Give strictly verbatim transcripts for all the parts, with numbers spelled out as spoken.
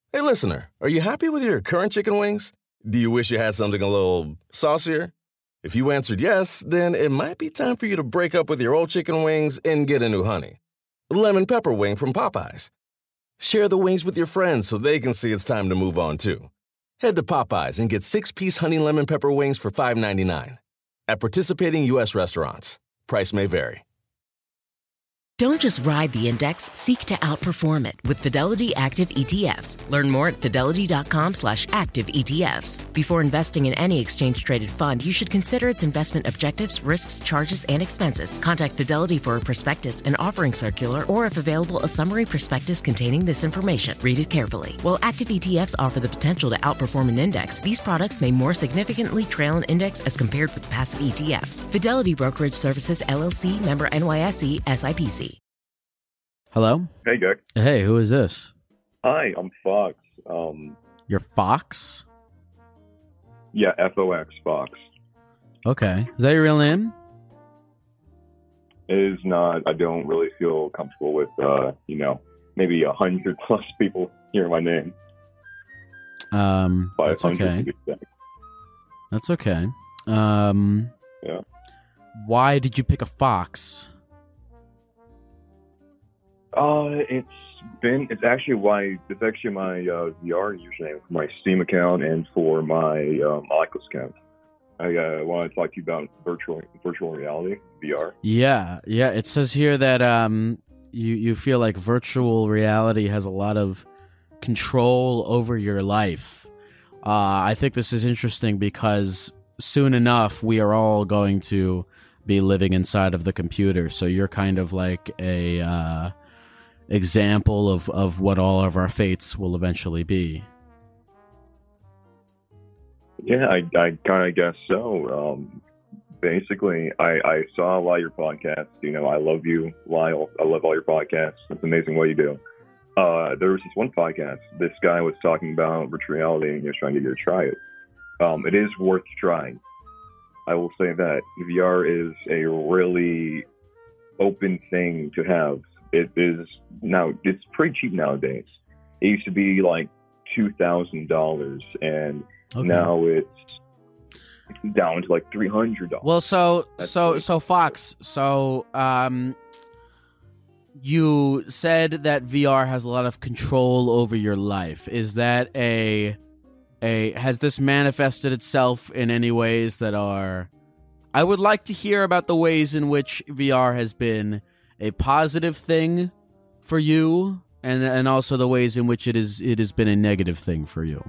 Hey, listener, are you happy with your current chicken wings? Do you wish you had something a little saucier? If you answered yes, then it might be time for you to break up with your old chicken wings and get a new honey. Lemon pepper wing from Popeyes. Share the wings with your friends so they can see it's time to move on, too. Head to Popeyes and get six-piece honey lemon pepper wings for five ninety-nine. At participating U S restaurants. Price may vary. Don't just ride the index, seek to outperform it with Fidelity Active E T Fs. Learn more at fidelity.com slash active ETFs. Before investing in any exchange-traded fund, you should consider its investment objectives, risks, charges, and expenses. Contact Fidelity for a prospectus, an offering circular, or if available, a summary prospectus containing this information. Read it carefully. While active E T Fs offer the potential to outperform an index, these products may more significantly trail an index as compared with passive E T Fs. Fidelity Brokerage Services, L L C, member N Y S E, S I P C. Hello? Hey, Jack. Hey, who is this? Hi, I'm Fox. Um, You're Fox? yeah, F O X, Fox. Okay. Is that your real name? It is not. I don't really feel comfortable with, uh, you know, maybe a hundred plus people hearing my name. Um, that's okay. That's okay. Um, yeah. Why did you pick a fox? Uh, it's been, it's actually why, it's actually my uh, V R username for my Steam account and for my um, Oculus account. I uh, want to talk to you about virtual virtual reality, V R. Yeah, yeah. It says here that um, you, you feel like virtual reality has a lot of control over your life. Uh, I think this is interesting because soon enough we are all going to be living inside of the computer. So you're kind of like a uh, example of, of what all of our fates will eventually be. Yeah, I, I kind of guess so. Um, basically, I, I saw a lot of your podcasts. You know, I love you, Lyle. I love all your podcasts. It's amazing what you do. Uh, there was this one podcast. This guy was talking about virtual reality, and he was trying to get you to try it. Um, it is worth trying. I will say that V R is a really open thing to have. It is now, it's pretty cheap nowadays. It used to be like two thousand dollars, and okay. now it's down to like three hundred dollars. Well, so, That's so, good. so Fox, so, um, you said that V R has a lot of control over your life. Is that a, a, has this manifested itself in any ways that are, I would like to hear about the ways in which V R has been a positive thing for you, and and also the ways in which it is it has been a negative thing for you.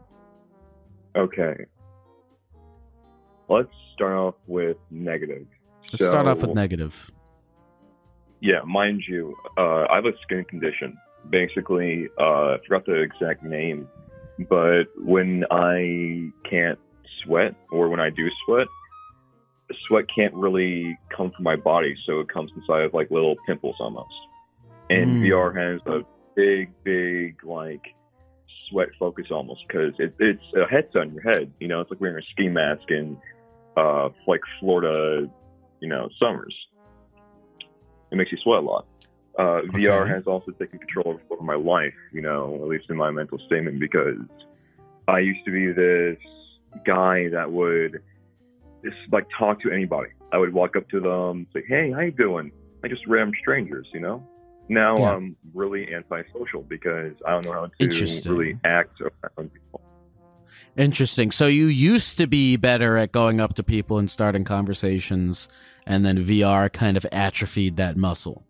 Okay. Let's start off with negative. Let's so, start off with negative. Yeah, mind you, uh, I have a skin condition. Basically, uh, I forgot the exact name, but when I can't sweat, or when I do sweat, the sweat can't really come from my body, so it comes inside of like little pimples almost. And Mm. V R has a big, big like sweat focus almost, because it, it's a headset on your head. You know, it's like wearing a ski mask in uh, like Florida, you know, summers. It makes you sweat a lot. Uh, Okay. V R has also taken control over my life, you know, at least in my mental statement, because I used to be this guy that would just like talk to anybody. I would walk up to them, say, "Hey, how you doing?" Like just random strangers, you know. Now Yeah. I'm really antisocial because I don't know how to Interesting. really act around people. Interesting. So you used to be better at going up to people and starting conversations, and then V R kind of atrophied that muscle.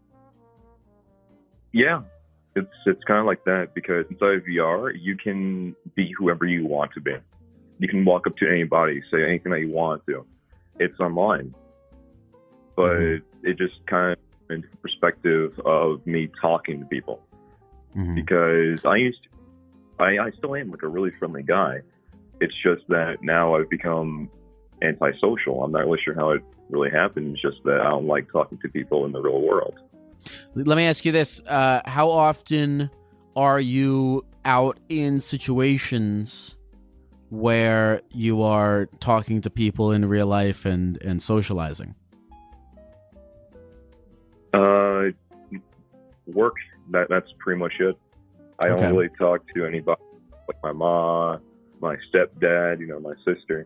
Yeah, it's it's kind of like that, because inside of V R, you can be whoever you want to be. You can walk up to anybody, say anything that you want to. It's online. But Mm-hmm. it just kind of into the perspective of me talking to people. Mhm. Because I used to, I, I still am like a really friendly guy. It's just that now I've become antisocial. I'm not really sure how it really happened. It's just that I don't like talking to people in the real world. Let me ask you this. Uh, how often are you out in situations where you are talking to people in real life and, and socializing? Uh, work. That that's pretty much it. I Okay. don't really talk to anybody like my mom, my stepdad, you know, my sister.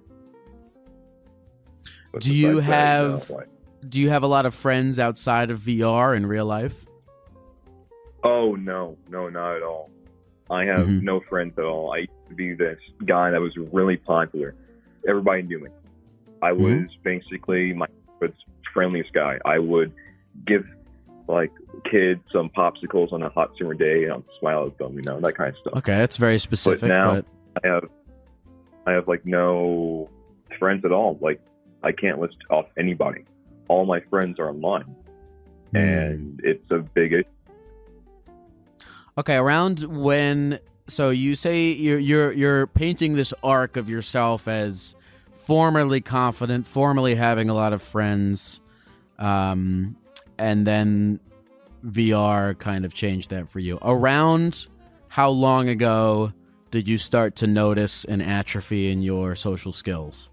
But Do you besides that, you know, have- like, Do you have a lot of friends outside of V R in real life? oh no, no, not at all. I have Mhm. no friends at all. I used to be this guy that was really popular. Everybody knew me. I was Mhm. basically my friendliest guy. I would give like kids some popsicles on a hot summer day and I'll smile at them, you know, that kind of stuff. Okay, that's very specific. But now but- I have I have like no friends at all. Like I can't list off anybody. All my friends are online. Hmm. And it's a big issue. Okay, around when so you say you're you're you're painting this arc of yourself as formerly confident, formerly having a lot of friends, um, and then V R kind of changed that for you. Around how long ago did you start to notice an atrophy in your social skills?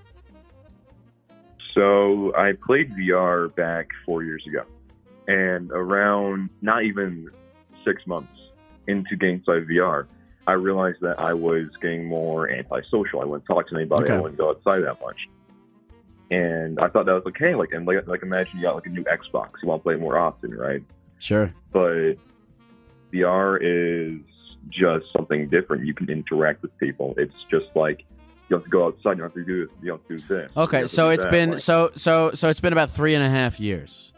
So I played V R back four years ago, and around not even six months into getting inside V R, I realized that I was getting more antisocial. I wouldn't talk to anybody. Okay. I wouldn't go outside that much. And I thought that was okay. Like, and like, like imagine you got like a new Xbox. You want to play it more often, right? Sure. But V R is just something different. You can interact with people. It's just like you have to go outside. You have to do this. You have to do this. you Okay, have to so do it's that. been Like, so so so it's been about three and a half years.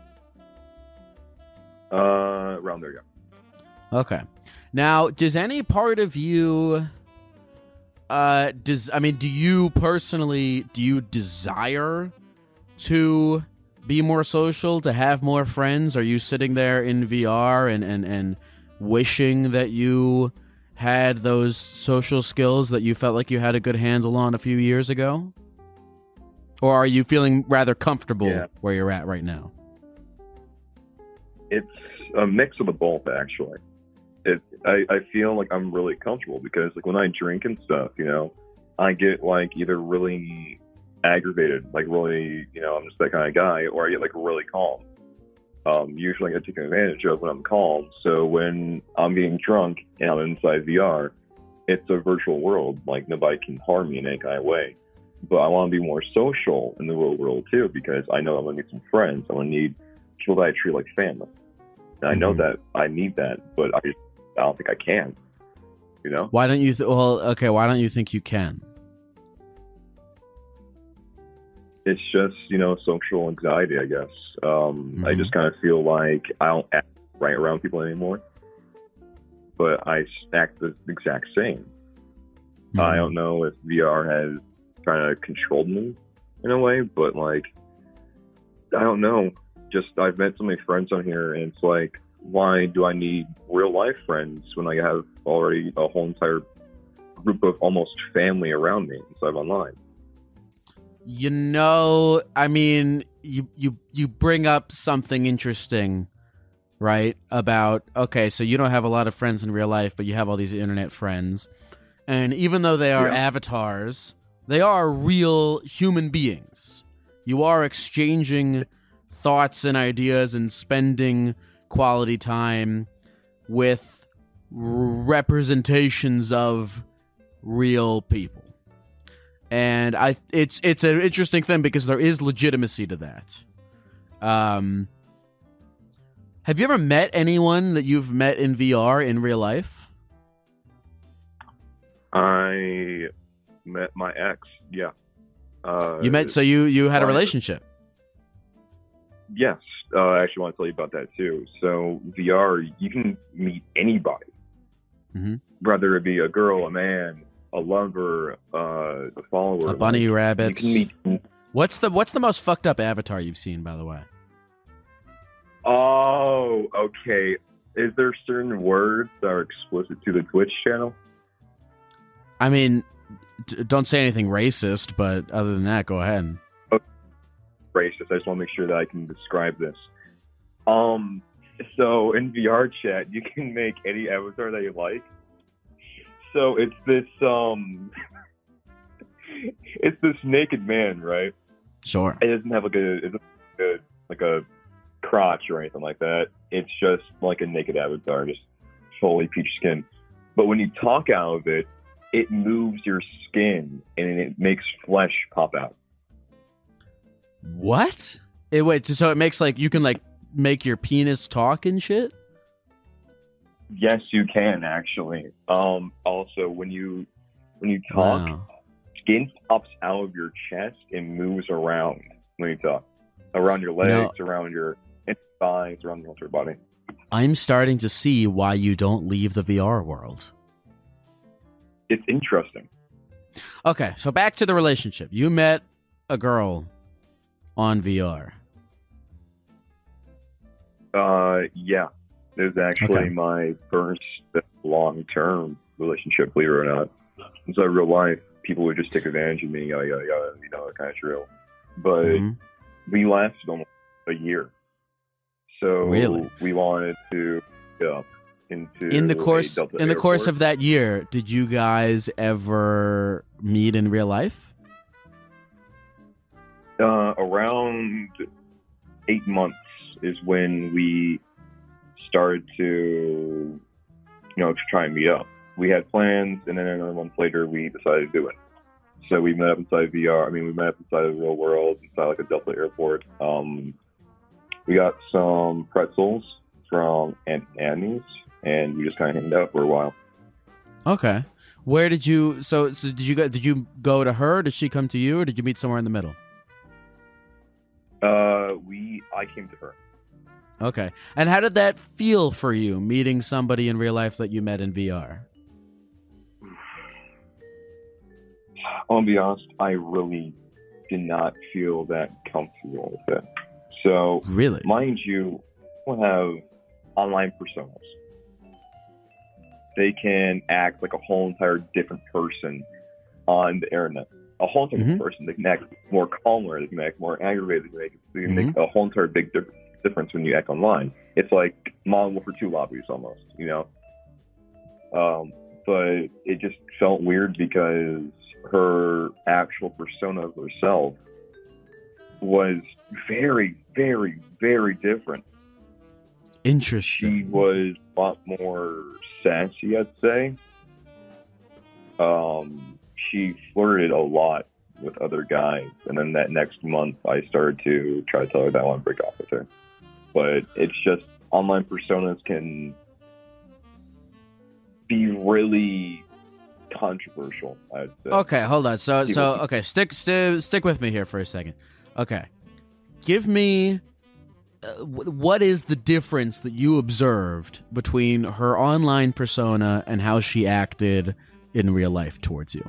uh, around there, yeah. Okay. Now, does any part of you uh does I mean, do you personally do you desire to be more social, to have more friends? Are you sitting there in V R and and and wishing that you had those social skills that you felt like you had a good handle on a few years ago? Or are you feeling rather comfortable Yeah. where you're at right now? It's a mix of the both, actually. It, I, I feel like I'm really comfortable because, like, when I drink and stuff, you know, I get, like, either really aggravated, like, really, you know, I'm just that kind of guy, or I get, like, really calm. Um, usually I get taken advantage of when I'm calm. So when I'm getting drunk and I'm inside V R, it's a virtual world. Like, nobody can harm me in any kind of way. But I want to be more social in the real world, too, because I know I'm going to need some friends. I'm going to need people that I treat like family. And I know Mhm. that I need that, but I just, I don't think I can. You know? Why don't you th- well, okay, why don't you think you can? It's just, you know, social anxiety, I guess. Um, I Mhm. just kind of feel like I don't act right around people anymore. But I act the exact same. Mm-hmm. I don't know if V R has kind of controlled me in a way, but, like, I don't know. Just, I've met so many friends on here, and it's like, why do I need real life friends when I have already a whole entire group of almost family around me instead of online? You know, I mean, you you you bring up something interesting, right? About, okay, so you don't have a lot of friends in real life, but you have all these internet friends. And even though they are Yeah. avatars, they are real human beings. You are exchanging thoughts and ideas and spending quality time with representations of real people. And I, it's it's an interesting thing because there is legitimacy to that. Um, have you ever met anyone that you've met in V R in real life? I met my ex, yeah. Uh, You met, so you you had a well, relationship. Yes, uh, I actually want to tell you about that too. So V R, you can meet anybody, Mhm. whether it be a girl, a man, a lover, uh, a follower, A bunny like, rabbit. You can meet. What's the what's the most fucked up avatar you've seen, by the way? Oh, okay. Is there certain words that are explicit to the Twitch channel? I mean, d- don't say anything racist, but other than that, go ahead. Racist. I just want to make sure that I can describe this. Um, so in V R chat, you can make any avatar that you like. So it's this um, it's this naked man, right? Sure. It doesn't have like a, it doesn't have a like a crotch or anything like that. It's just like a naked avatar, just fully peach skin. But when you talk out of it, it moves your skin and it makes flesh pop out. What? It wait, so it makes like you can like make your penis talk and shit? Yes, you can actually. Um, also, when you when you talk, Wow. skin pops out of your chest and moves around when you talk, around your legs, You know- around your thighs, around the entire body. I'm starting to see why you don't leave the V R world. It's interesting. Okay, so back to the relationship. You met a girl on V R. Uh, yeah, it was actually Okay. my first long-term relationship, believe it or not. So in real life, people would just take advantage of me, yada, yada, yada, you know, kind of true. But Mhm. we lasted almost a year. So Really? we wanted to go into In the a course Delta in the course airport. of that year, did you guys ever meet in real life? Uh, around eight months is when we started to, you know, to try and meet up. We had plans, and then another month later, we decided to do it. So we met up inside V R. I mean, we met up inside the real world, inside like a Delta airport. Um, we got some pretzels from Aunt Annie's, and we just kind of hanged out for a while. Okay. Where did you so so did you go did you go to her? Did she come to you, or did you meet somewhere in the middle? Uh, we, I came to her. Okay. And how did that feel for you, meeting somebody in real life that you met in V R? I'll be honest, I really did not feel that comfortable with it. So, Really? mind you, people have online personas. They can act like a whole entire different person on the internet. A whole entire Mhm. different person. They can act more calmer. They can act more aggravated. They can make, they can make a whole entire big dif- difference when you act online. It's like Modern Warfare two lobbies almost, you know? Um, but it just felt weird because her actual persona of herself was very, very, very different. Interesting. She was a lot more sassy, I'd say. Um, she flirted a lot with other guys, and then that next month, I started to try to tell her that I want to break off with her. But it's just online personas can be really controversial, I'd say. Okay, hold on. So so People- okay, stick stick stick with me here for a second. Okay. Give me uh, wh- what is the difference that you observed between her online persona and how she acted in real life towards you?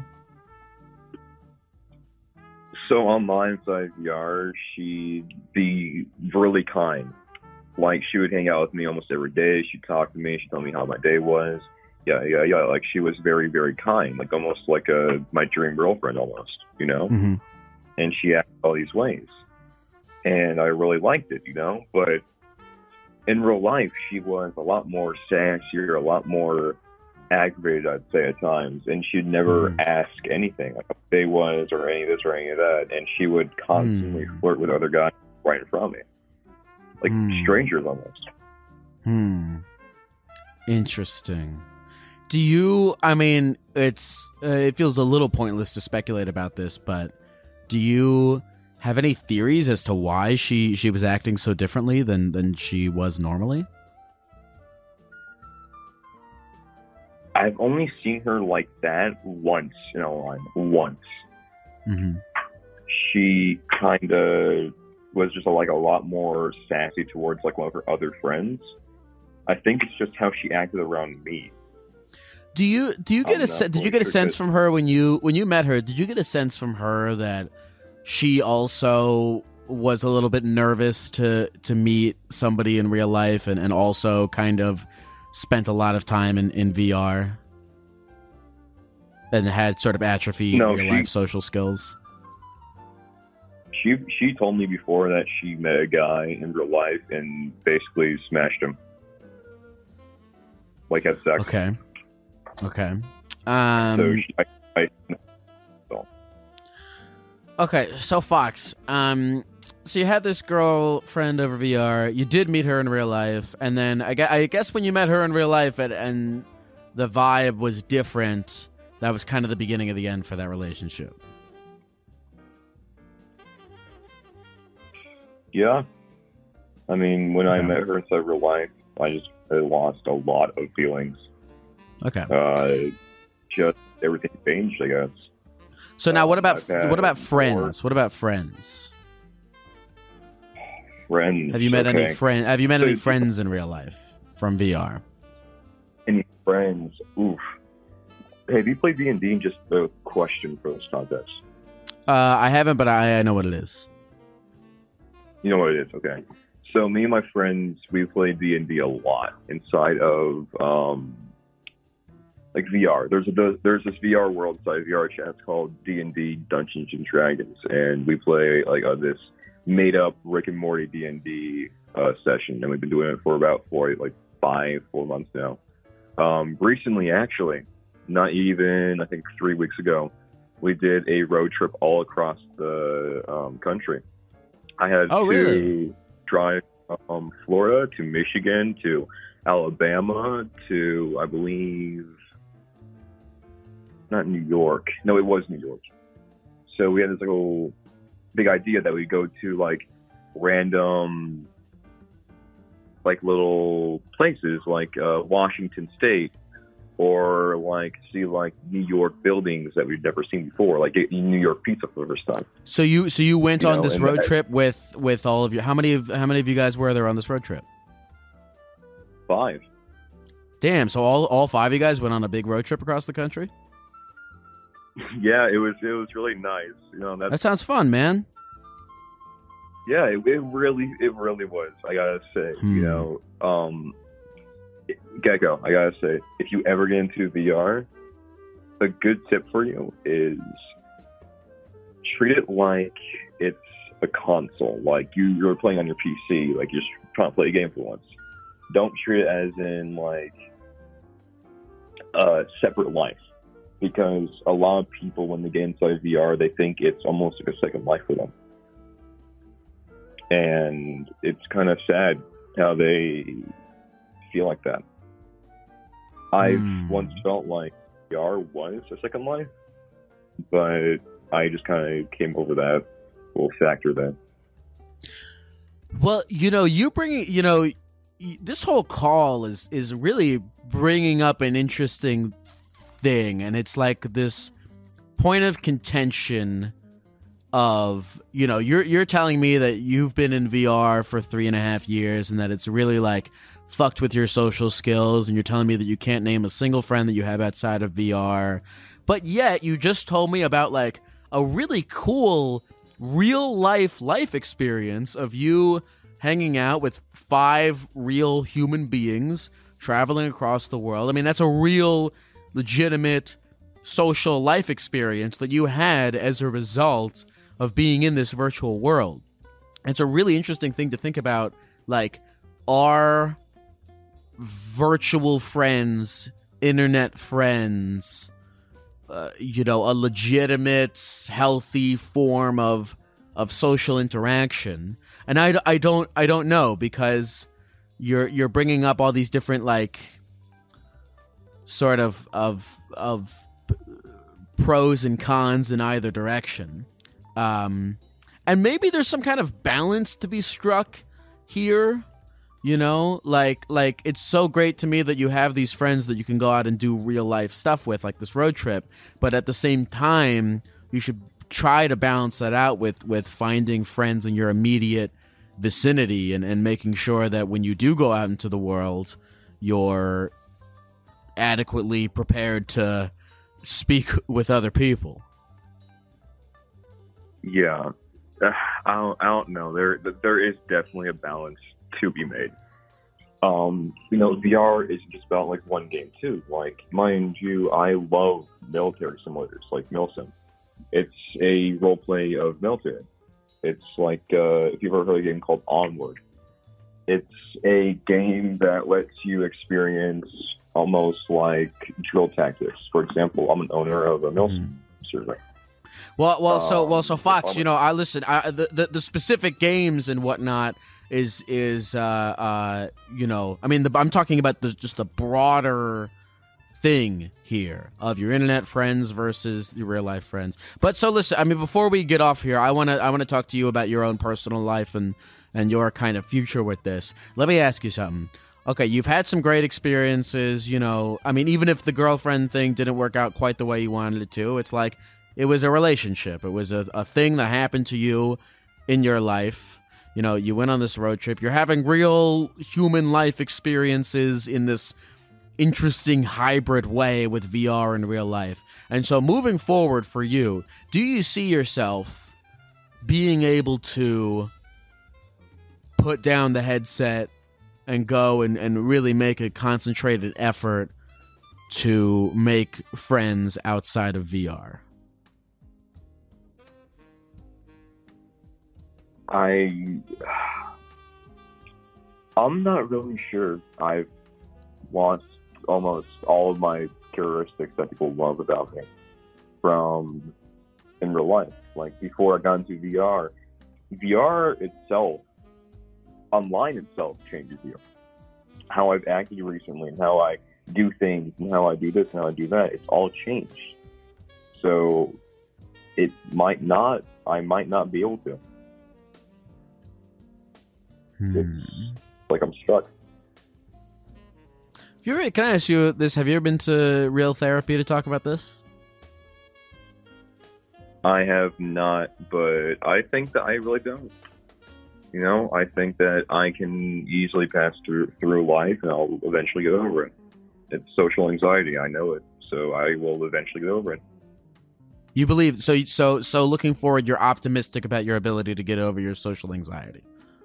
So on my inside V R, she'd be really kind. Like, she would hang out with me almost every day. She'd talk to me. She'd tell me how my day was. Yeah, yeah, yeah. Like, she was very, very kind. Like, almost like a my dream girlfriend almost, you know? Mm-hmm. And she acted all these ways. And I really liked it, you know? But in real life, she was a lot more sassier, a lot more aggravated, I'd say, at times. And she'd never Mm. ask anything, like how the day was or any of this or any of that. And she would constantly Mm. flirt with other guys right in front of me. Like Mm. strangers almost. Hmm. Interesting. Do you, I mean, it's, uh, it feels a little pointless to speculate about this, but do you have any theories as to why she, she was acting so differently than, than she was normally? I've only seen her like that once in a line. Once. Mm-hmm. She kind of was just like a lot more sassy towards like one of her other friends. I think it's just how she acted around me. Do you do you get I'm a not se- did you fully get a sure sense that- from her when you when you met her? Did you get a sense from her that she also was a little bit nervous to to meet somebody in real life, and, and also kind of spent a lot of time in, in V R and had sort of atrophied No, real she- life social skills? She she told me before that she met a guy in real life and basically smashed him. Like had sex. Okay. Okay. Um, So she, I, I, Okay, so Fox, um, so you had this girlfriend over V R. You did meet her in real life, and then I guess, I guess when you met her in real life and, and the vibe was different, that was kind of the beginning of the end for that relationship. Yeah. I mean, when I Okay. met her inside real life, I just I lost a lot of feelings. Okay. Uh, just everything changed, I guess. So now, what about I've had what about more friends? What about friends? Friends. Have you met any okay. friend? Have you met So any you- friends in real life from V R? Any friends? Oof. Hey, have you played D and D? Just a question for this contest. Uh, I haven't, but I, I know what it is. You know what it is, okay. So me and my friends, we played D and D a lot inside of um, like V R. There's a there's this V R world inside V R chat. It's called D and D Dungeons and Dragons, and we play like uh, this made up Rick and Morty D and D uh, session, and we've been doing it for about four like five four months now. Um, recently, actually, not even I think three weeks ago, we did a road trip all across the um, country. I had Oh, to really? drive from Florida to Michigan to Alabama to, I believe, not New York. No, it was New York. So we had this little big idea that we go to like random, like little places like uh, Washington State, or like see like New York buildings that we've never seen before, like get New York pizza for the first time. So you so you went You on know, this and road that- trip with with all of you. How many of how many of you guys were there on this road trip? Five. Damn! So all all five of you guys went on a big road trip across the country. Yeah, it was it was really nice. You know, that's That sounds fun, man. yeah, it, it really it really was. I gotta say, Hmm. you know, um, Gecko, I gotta say, if you ever get into V R, a good tip for you is treat it like it's a console, like you, you're playing on your P C, like you're just trying to play a game for once. Don't treat it as in like a separate life, because a lot of people when they get inside V R, they think it's almost like a second life for them, and it's kind of sad how they feel like that. I've Hmm. once felt like V R was a second life, but I just kind of came over that little factor there. Well, you know, you bring you know, y- this whole call is is really bringing up an interesting thing, and it's like this point of contention of, you know, you're you're telling me that you've been in V R for three and a half years and that it's really like fucked with your social skills, and you're telling me that you can't name a single friend that you have outside of V R, but yet you just told me about like a really cool real life life experience of you hanging out with five real human beings traveling across the world. I mean, that's a real legitimate social life experience that you had as a result of being in this virtual world. It's a really interesting thing to think about, like, are virtual friends, internet friends, uh, you know, a legitimate, healthy form of of social interaction? And I, I don't I don't know, because you're you're bringing up all these different like sort of of of pros and cons in either direction, um, and maybe there's some kind of balance to be struck here. You know, like like it's so great to me that you have these friends that you can go out and do real life stuff with, like this road trip. But at the same time, you should try to balance that out with with finding friends in your immediate vicinity, and, and making sure that when you do go out into the world, you're adequately prepared to speak with other people. Yeah, Uh, I don't, I don't know. There, there is definitely a balance to be made. Um, you know, V R isn't just about like one game too. Like, mind you, I love military simulators like Milsim. It's a role play of military. It's like uh, if you've ever heard of a game called Onward. It's a game that lets you experience almost like drill tactics. For example, I'm an owner of a Milsim server. Well, well, so Um, well, so Fox, I'm- you know, I listen. I, the, the the specific games and whatnot is is uh uh you know, I mean, the, I'm talking about the, just the broader thing here of your internet friends versus your real life friends. But so listen, I mean, before we get off here, I want to I want to talk to you about your own personal life and and your kind of future with this. Let me ask you something. Okay, you've had some great experiences, you know. I mean, even if the girlfriend thing didn't work out quite the way you wanted it to, it's like it was a relationship. It was a, a thing that happened to you in your life. You know, you went on this road trip. You're having real human life experiences in this interesting hybrid way with V R and real life. And so moving forward for you, do you see yourself being able to put down the headset and go and, and really make a concentrated effort to make friends outside of V R? I I'm not really sure. I've lost almost all of my characteristics that people love about me from in real life. Like before I got into V R, V R itself, online itself changes you. How I've acted recently and how I do things and how I do this and how I do that, it's all changed. So it might not, I might not be able to. Hmm. It's like I'm stuck. If you're, can I ask you this? Have you ever been to real therapy to talk about this? I have not, but I think that I really don't. You know, I think that I can easily pass through through life and I'll eventually get over it. It's social anxiety. I know it. So I will eventually get over it. You believe so? So so looking forward, you're optimistic about your ability to get over your social anxiety.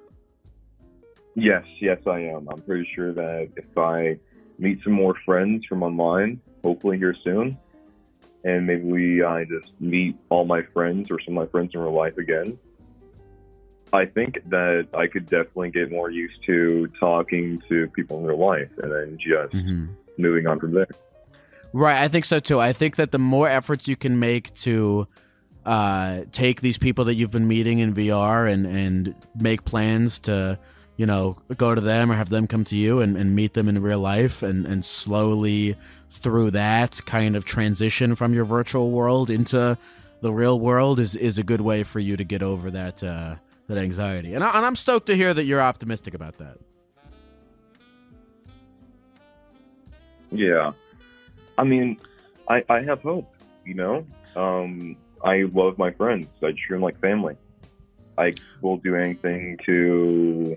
Yes, yes, I am. I'm pretty sure that if I meet some more friends from online, hopefully here soon, and maybe we I just meet all my friends or some of my friends in real life again, I think that I could definitely get more used to talking to people in real life and then just Mm-hmm. moving on from there. Right, I think so too. I think that the more efforts you can make to uh, take these people that you've been meeting in V R and, and make plans to, you know, go to them or have them come to you and, and meet them in real life and, and slowly through that kind of transition from your virtual world into the real world is, is a good way for you to get over that uh, that anxiety. And, I, and I'm stoked to hear that you're optimistic about that. Yeah. I mean, I, I have hope, you know? Um, I love my friends. I treat them like family. I will do anything to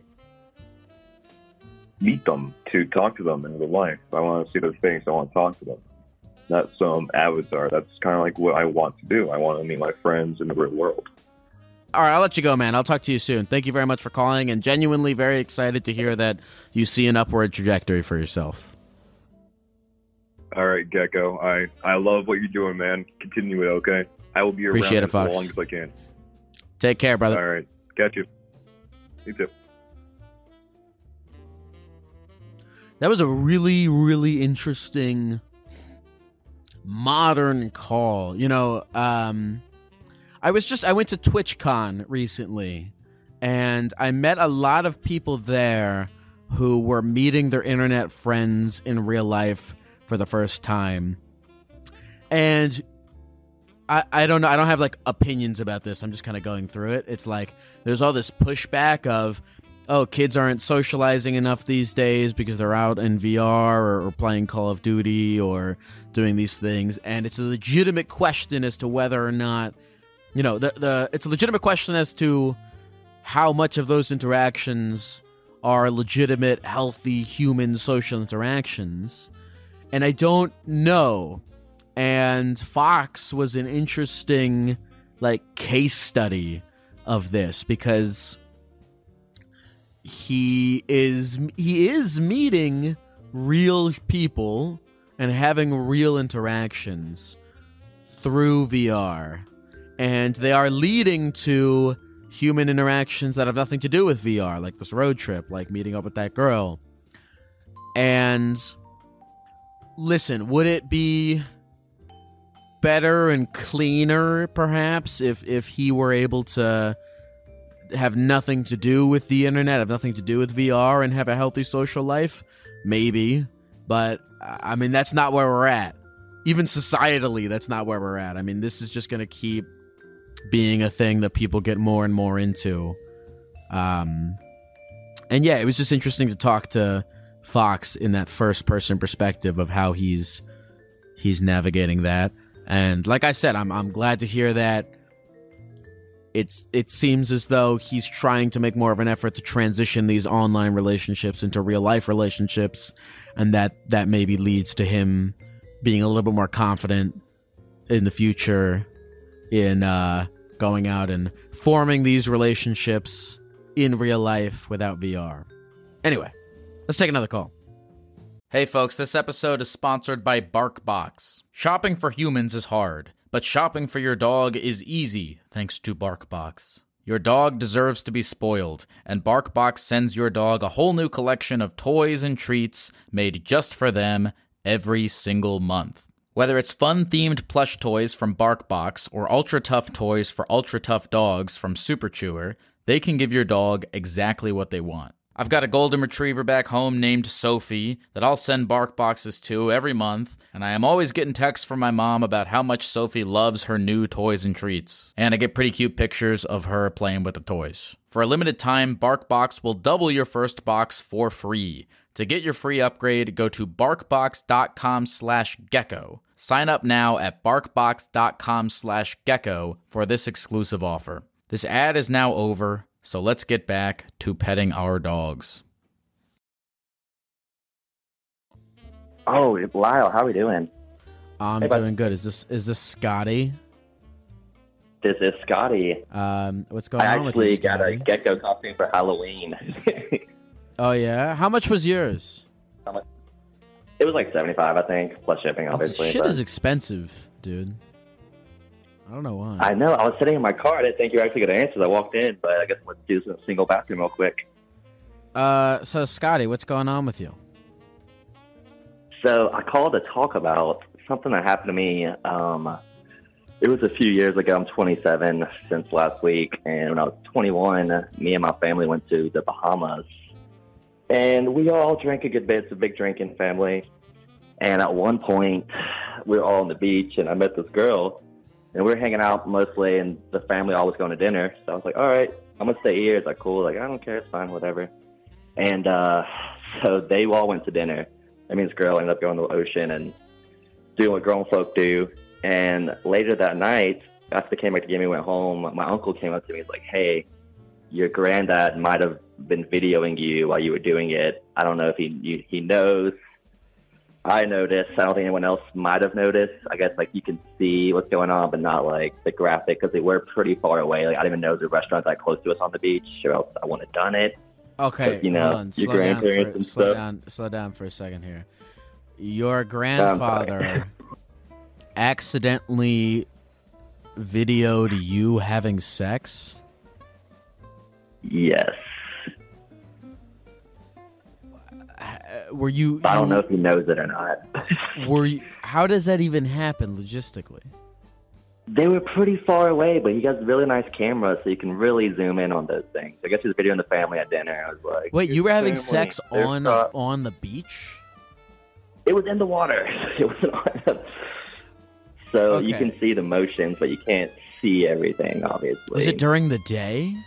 meet them, to talk to them in real life. I want to see their face. I want to talk to them. Not some avatar. That's kind of like what I want to do. I want to meet my friends in the real world. All right, I'll let you go, man. I'll talk to you soon. Thank you very much for calling, and genuinely very excited to hear that you see an upward trajectory for yourself. All right, Gecko. I, I love what you're doing, man. Continue it, okay? I will be around Appreciate it, as Fox. long as I can. Take care, brother. All right. Got you. You too. That was a really, really interesting modern call. You know, um, I was just, I went to TwitchCon recently, and I met a lot of people there who were meeting their internet friends in real life for the first time. And I, I don't know, I don't have like opinions about this. I'm just kind of going through it. It's like there's all this pushback of, oh, kids aren't socializing enough these days because they're out in V R or, or playing Call of Duty or doing these things. And it's a legitimate question as to whether or not, you know, the the it's a legitimate question as to how much of those interactions are legitimate, healthy, human social interactions. And I don't know. And Fox was an interesting, like, case study of this because he is he is meeting real people and having real interactions through V R, and they are leading to human interactions that have nothing to do with V R, like this road trip, like meeting up with that girl. And listen, would it be better and cleaner, perhaps, if if he were able to have nothing to do with the internet, have nothing to do with V R, and have a healthy social life? Maybe. But, I mean, that's not where we're at. Even societally, that's not where we're at. I mean, this is just going to keep being a thing that people get more and more into. Um, and, yeah, it was just interesting to talk to Fox in that first-person perspective of how he's he's navigating that. And like I said, I'm I'm glad to hear that it's it seems as though he's trying to make more of an effort to transition these online relationships into real-life relationships, and that that maybe leads to him being a little bit more confident in the future in uh, going out and forming these relationships in real life without V R. Anyway, let's take another call. Hey folks, this episode is sponsored by BarkBox. Shopping for humans is hard, but shopping for your dog is easy thanks to BarkBox. Your dog deserves to be spoiled, and BarkBox sends your dog a whole new collection of toys and treats made just for them every single month. Whether it's fun-themed plush toys from BarkBox or ultra-tough toys for ultra-tough dogs from Super Chewer, they can give your dog exactly what they want. I've got a golden retriever back home named Sophie that I'll send bark boxes to every month, and I am always getting texts from my mom about how much Sophie loves her new toys and treats. And I get pretty cute pictures of her playing with the toys. For a limited time, BarkBox will double your first box for free. To get your free upgrade, go to barkbox.com slash gecko. Sign up now at barkbox.com slash gecko for this exclusive offer. This ad is now over. So let's get back to petting our dogs. Oh, Lyle, how are we doing? I'm hey, doing good. Is this is this Scotty? This is Scotty. Um, what's going I on with you, actually got Scotty? a gecko costume for Halloween. Oh yeah, how much was yours? It was like seventy-five, I think, plus shipping, obviously. Shit but... is expensive, dude. I don't know why. I know. I was sitting in my car. I didn't think you were actually going to answer. I walked in, but I guess let's do some single bathroom real quick. Uh, so Scotty, what's going on with you? So I called to talk about something that happened to me. Um, it was a few years ago. I'm twenty-seven since last week, and when I was twenty-one, me and my family went to the Bahamas, and we all drank a good bit. It's a big drinking family, and at one point, we were all on the beach, and I met this girl. And we were hanging out mostly, and the family all was going to dinner. So I was like, all right, I'm going to stay here. It's like, cool. Like, I don't care. It's fine, whatever. And uh, so they all went to dinner. I mean, this girl ended up going to the ocean and doing what grown folk do. And later that night, after they came back to get me, went home, my uncle came up to me and was like, hey, your granddad might have been videoing you while you were doing it. I don't know if he you, he knows. I noticed. I don't think anyone else might have noticed. I guess, like, you can see what's going on, but not, like, the graphic, because they were pretty far away. Like, I didn't even know there were restaurants that close to us on the beach, or else I wouldn't have done it. Okay, but, you know, hold on. your Slow grandparents down for, and slow stuff. down, slow down for a second here. Your grandfather accidentally videoed you having sex? Yes. Were you? I don't you, know if he knows it or not. Were you? How does that even happen logistically? They were pretty far away, but he has a really nice camera, so you can really zoom in on those things. I guess he was videoing the family at dinner. I was like, wait, you were having family. sex There's on not... on the beach? It was in the water. It was on. So okay. you can see the motions, but you can't see everything. Obviously, was it during the day?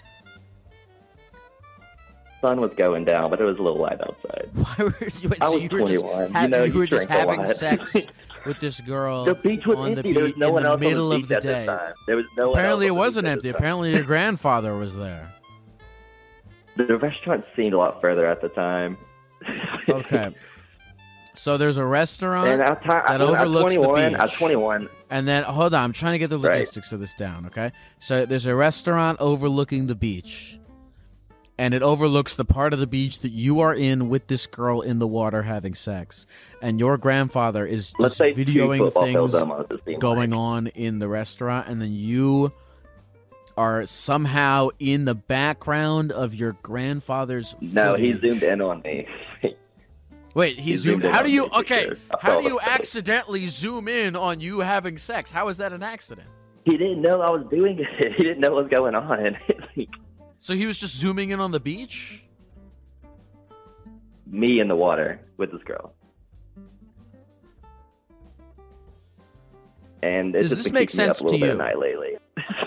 Sun was going down, but it was a little light outside. Why were you? Wait, I so was you were just, twenty-one. ha- You know, you you were just drink a having lot. sex with this girl. The beach was on empty. The There was beach no in one the else middle on the of beach the at day. this time. There was no Apparently, one it else on wasn't the beach at empty. this time. Apparently, your grandfather was there. The restaurant seemed a lot further at the time. Okay. So there's a restaurant And at, time, that at, overlooks at the twenty-one, beach. At twenty-one. And then, hold on, I'm trying to get the Right. logistics of this down, okay? So there's a restaurant overlooking the beach, and it overlooks the part of the beach that you are in with this girl in the water having sex. And your grandfather is Let's just say two videoing football things fields almost, it seemed going like. on in the restaurant, and then you are somehow in the background of your grandfather's No, he footage. zoomed in on me. Wait, Wait, he, He zoomed. zoomed in How do on you? me for Okay, sure. I how saw do you the face. accidentally zoom in on you having sex? How is that an accident? He didn't know I was doing it. He didn't know what was going on. So he was just zooming in on the beach? Me in the water with this girl. And it's Does just this been make keeping me sense up a little to bit you? at night lately.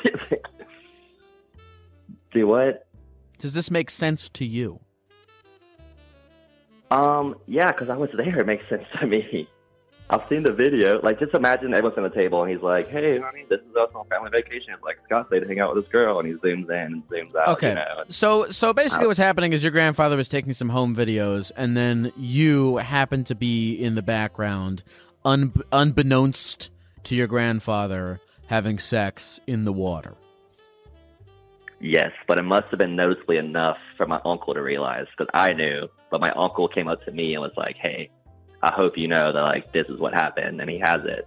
Do what? Does this make sense to you? Um, yeah, because I was there. It makes sense to me. I've seen the video. Like, just imagine everyone's on the table, and he's like, "Hey, honey, this is us on family vacation." Like, Scott stayed to hang out with this girl, and he zooms in and zooms out. Okay. You know? So so basically what's happening is your grandfather was taking some home videos, and then you happen to be in the background, un- unbeknownst to your grandfather, having sex in the water. Yes, but it must have been noticeably enough for my uncle to realize, because I knew, but my uncle came up to me and was like, "Hey, I hope you know that, like, this is what happened," and he has it.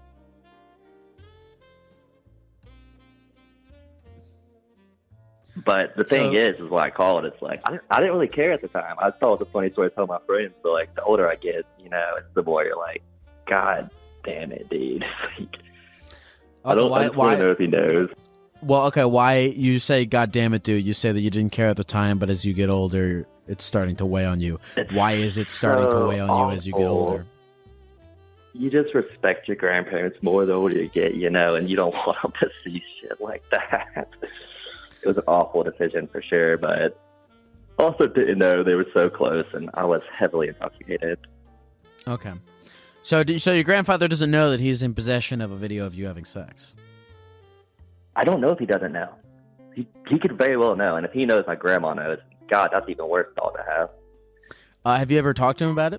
But the thing So- is, is what I call it. It's like I didn't, I didn't really care at the time. I thought it was a funny story to tell my friends. But like the older I get, you know, it's the more you're like, God damn it, dude. Like, I Okay, don't, why, I just why, want to know if he knows. well, okay, why you say, God damn it, dude, you say that you didn't care at the time, but as you get older, it's starting to weigh on you. It's Why is it starting to so weigh on you as you get awful. older? You just respect your grandparents more the older you get, you know, and you don't want them to see shit like that. It was an awful decision for sure, but also didn't know they were so close, and I was heavily intoxicated. Okay. So, do, so your grandfather doesn't know that he's in possession of a video of you having sex? I don't know if he doesn't know. He he could very well know, and if he knows, my grandma knows. God, that's even worse thought to have. Uh, have you ever talked to him about it?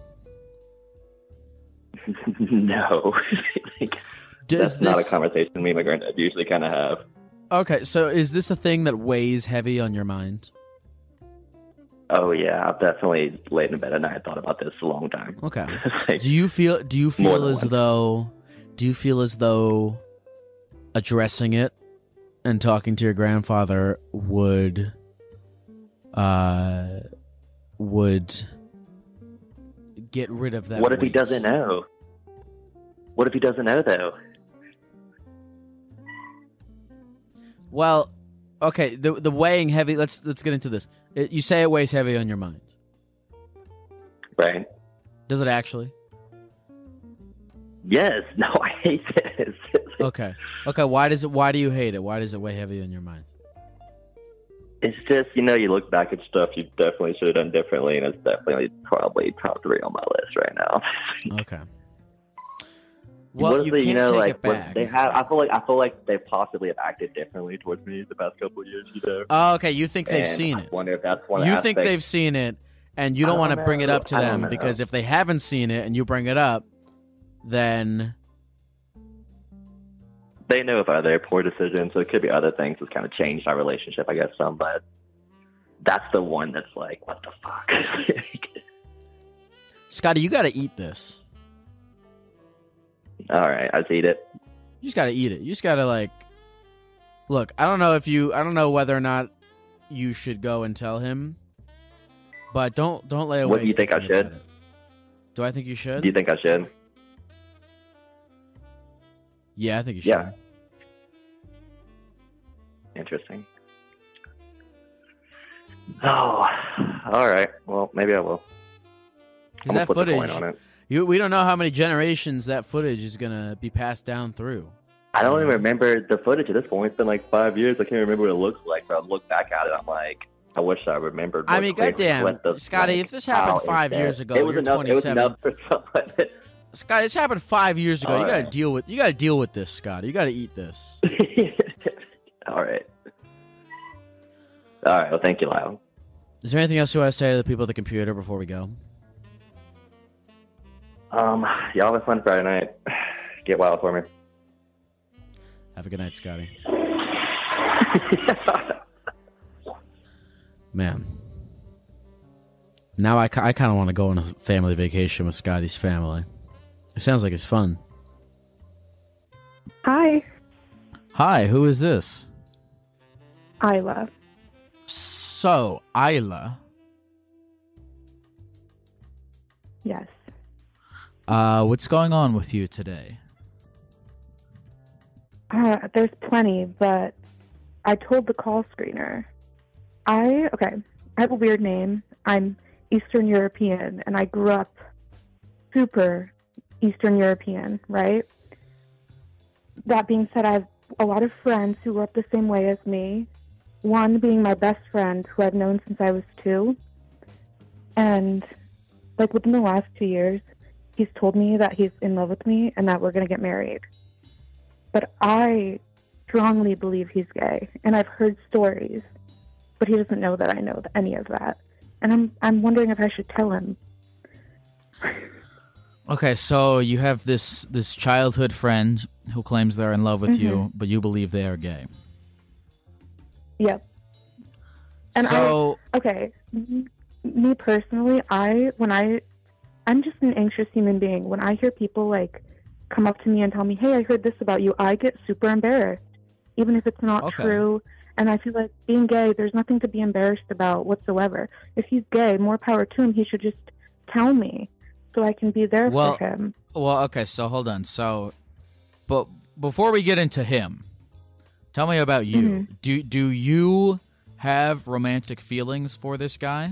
No. Like, Does that's not a this- conversation me and my granddad usually kind of have. Okay, so is this a thing that weighs heavy on your mind? Oh, yeah, I've definitely laid in bed at night and thought about this a long time. Okay. Like, Do you feel? Do you More feel than as once. though? Do you feel as though addressing it and talking to your grandfather would, uh, would get rid of that? what if he weight? doesn't know? What if he doesn't know, though? Well, okay. The the weighing heavy. Let's let's get into this. It, you say it weighs heavy on your mind. Right? Does it actually? Yes. No, I hate this. Okay. Okay. Why does it? Why do you hate it? Why does it weigh heavy on your mind? It's just, you know, you look back at stuff you definitely should have done differently, and it's definitely probably top three on my list right now. Okay. Well, What if you they, can't you know, take like it what back. they have. I feel like I feel like they possibly have acted differently towards me the past couple of years. You know. Oh, okay. You think they've And seen I it. wonder if that's one. You aspect. think they've seen it, and you don't I want to don't bring it know. up to I don't them know. because if they haven't seen it and you bring it up, then They know of other poor decisions, so it could be other things that's kind of changed our relationship. I guess some, but that's the one that's like, what the fuck. Scotty, you got to eat this. All right, I eat it. You just got to eat it. You just got to like look. I don't know if you. I don't know whether or not you should go and tell him, but don't don't lay away. What do you think I thinking should? about it. Do I think you should? Do you think I should? Yeah, I think you should. Yeah. Interesting. Oh, all right. Well, maybe I will. Because I'm that gonna flip a footage, coin on it. you we don't know how many generations that footage is gonna be passed down through. I don't even remember the footage at this point. It's been like five years. I can't remember what it looks like. But I look back at it, I'm like, I wish I remembered. I more mean, clearly goddamn, what the, Scotty, like, if this happened how five it's years there. ago, it was you're enough, It was twenty-seven. enough for someone. Scotty, this happened five years ago. All you got to right. deal with. You got to deal with this, Scotty. You got to eat this. All right. All right. Well, thank you, Lyle. Is there anything else you want to say to the people at the computer before we go? Um, y'all have a fun Friday night. Get wild for me. Have a good night, Scotty. Man. Now I, I kind of want to go on a family vacation with Scotty's family. It sounds like it's fun. Hi, Hi, who is this? Isla. So, Isla. Yes. Uh, what's going on with you today? Uh, there's plenty, but I told the call screener. I, okay, I have a weird name. I'm Eastern European, and I grew up super Eastern European, right? That being said, I have a lot of friends who grew up the same way as me. One being my best friend, who I've known since I was two. And, like, within the last two years, he's told me that he's in love with me and that we're going to get married. But I strongly believe he's gay, and I've heard stories, but he doesn't know that I know any of that. And I'm I'm wondering if I should tell him. Okay, so you have this this childhood friend who claims they're in love with mm-hmm. you, but you believe they are gay. Yep. And so I, okay, me personally, I when I I'm just an anxious human being. When I hear people like come up to me and tell me, "Hey, I heard this about you," I get super embarrassed, even if it's not okay. true. And I feel like being gay, there's nothing to be embarrassed about whatsoever. If he's gay, more power to him. He should just tell me so I can be there well, for him. Well, okay, so hold on. So, but before we get into him, tell me about you. Mm-hmm. Do do you have romantic feelings for this guy?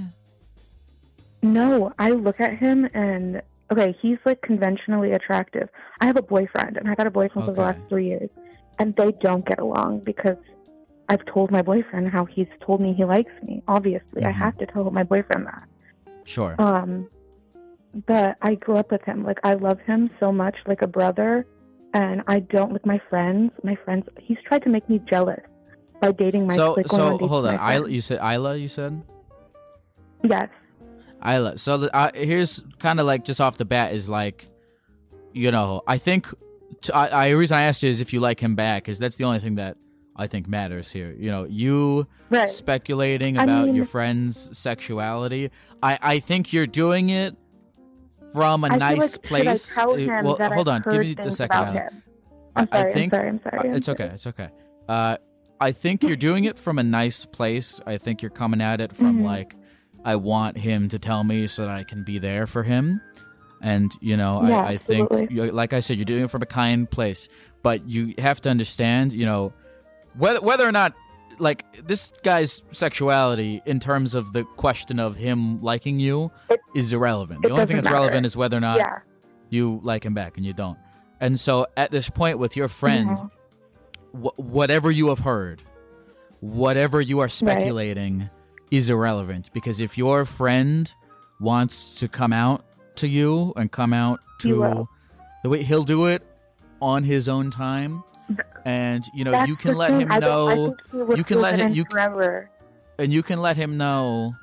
No, I look at him and, okay, he's like conventionally attractive. I have a boyfriend, and I've had a boyfriend okay. for the last three years, and they don't get along because I've told my boyfriend how he's told me he likes me. Obviously, mm-hmm. I have to tell my boyfriend that. Sure. Um, but I grew up with him. Like, I love him so much, like a brother, and I don't, with my friends, my friends, he's tried to make me jealous by dating my, so, like, so, going on dates hold with on, my Isla, you said Isla, you said? Yes. Isla. So, the, uh, here's kind of like, just off the bat, is like, you know, I think, t- I, I, the reason I asked you is if you like him back, is that's the only thing that I think matters here. You know, you right. speculating I about mean, your friend's sexuality. I, I think you're doing it from a I nice like, place. Should I tell him well, that hold I've on, give me heard the second. about him? I'm sorry, I think I'm sorry, I'm sorry. I'm it's sorry. okay. It's okay. Uh, I think you're doing it from a nice place. I think you're coming at it from mm-hmm. like, I want him to tell me so that I can be there for him. And, you know, yeah, I, I think, absolutely. like I said, you're doing it from a kind place. But you have to understand, you know, Whether whether or not, like, this guy's sexuality in terms of the question of him liking you it, is irrelevant. The only thing that's matter. relevant is whether or not yeah. you like him back, and you don't. And so at this point with your friend, yeah. wh- whatever you have heard, whatever you are speculating right. is irrelevant. Because if your friend wants to come out to you and come out to the way he'll do it on his own time. And you know That's you can let thing. him I know. I think he would you can let him. You forever. and you can let him know,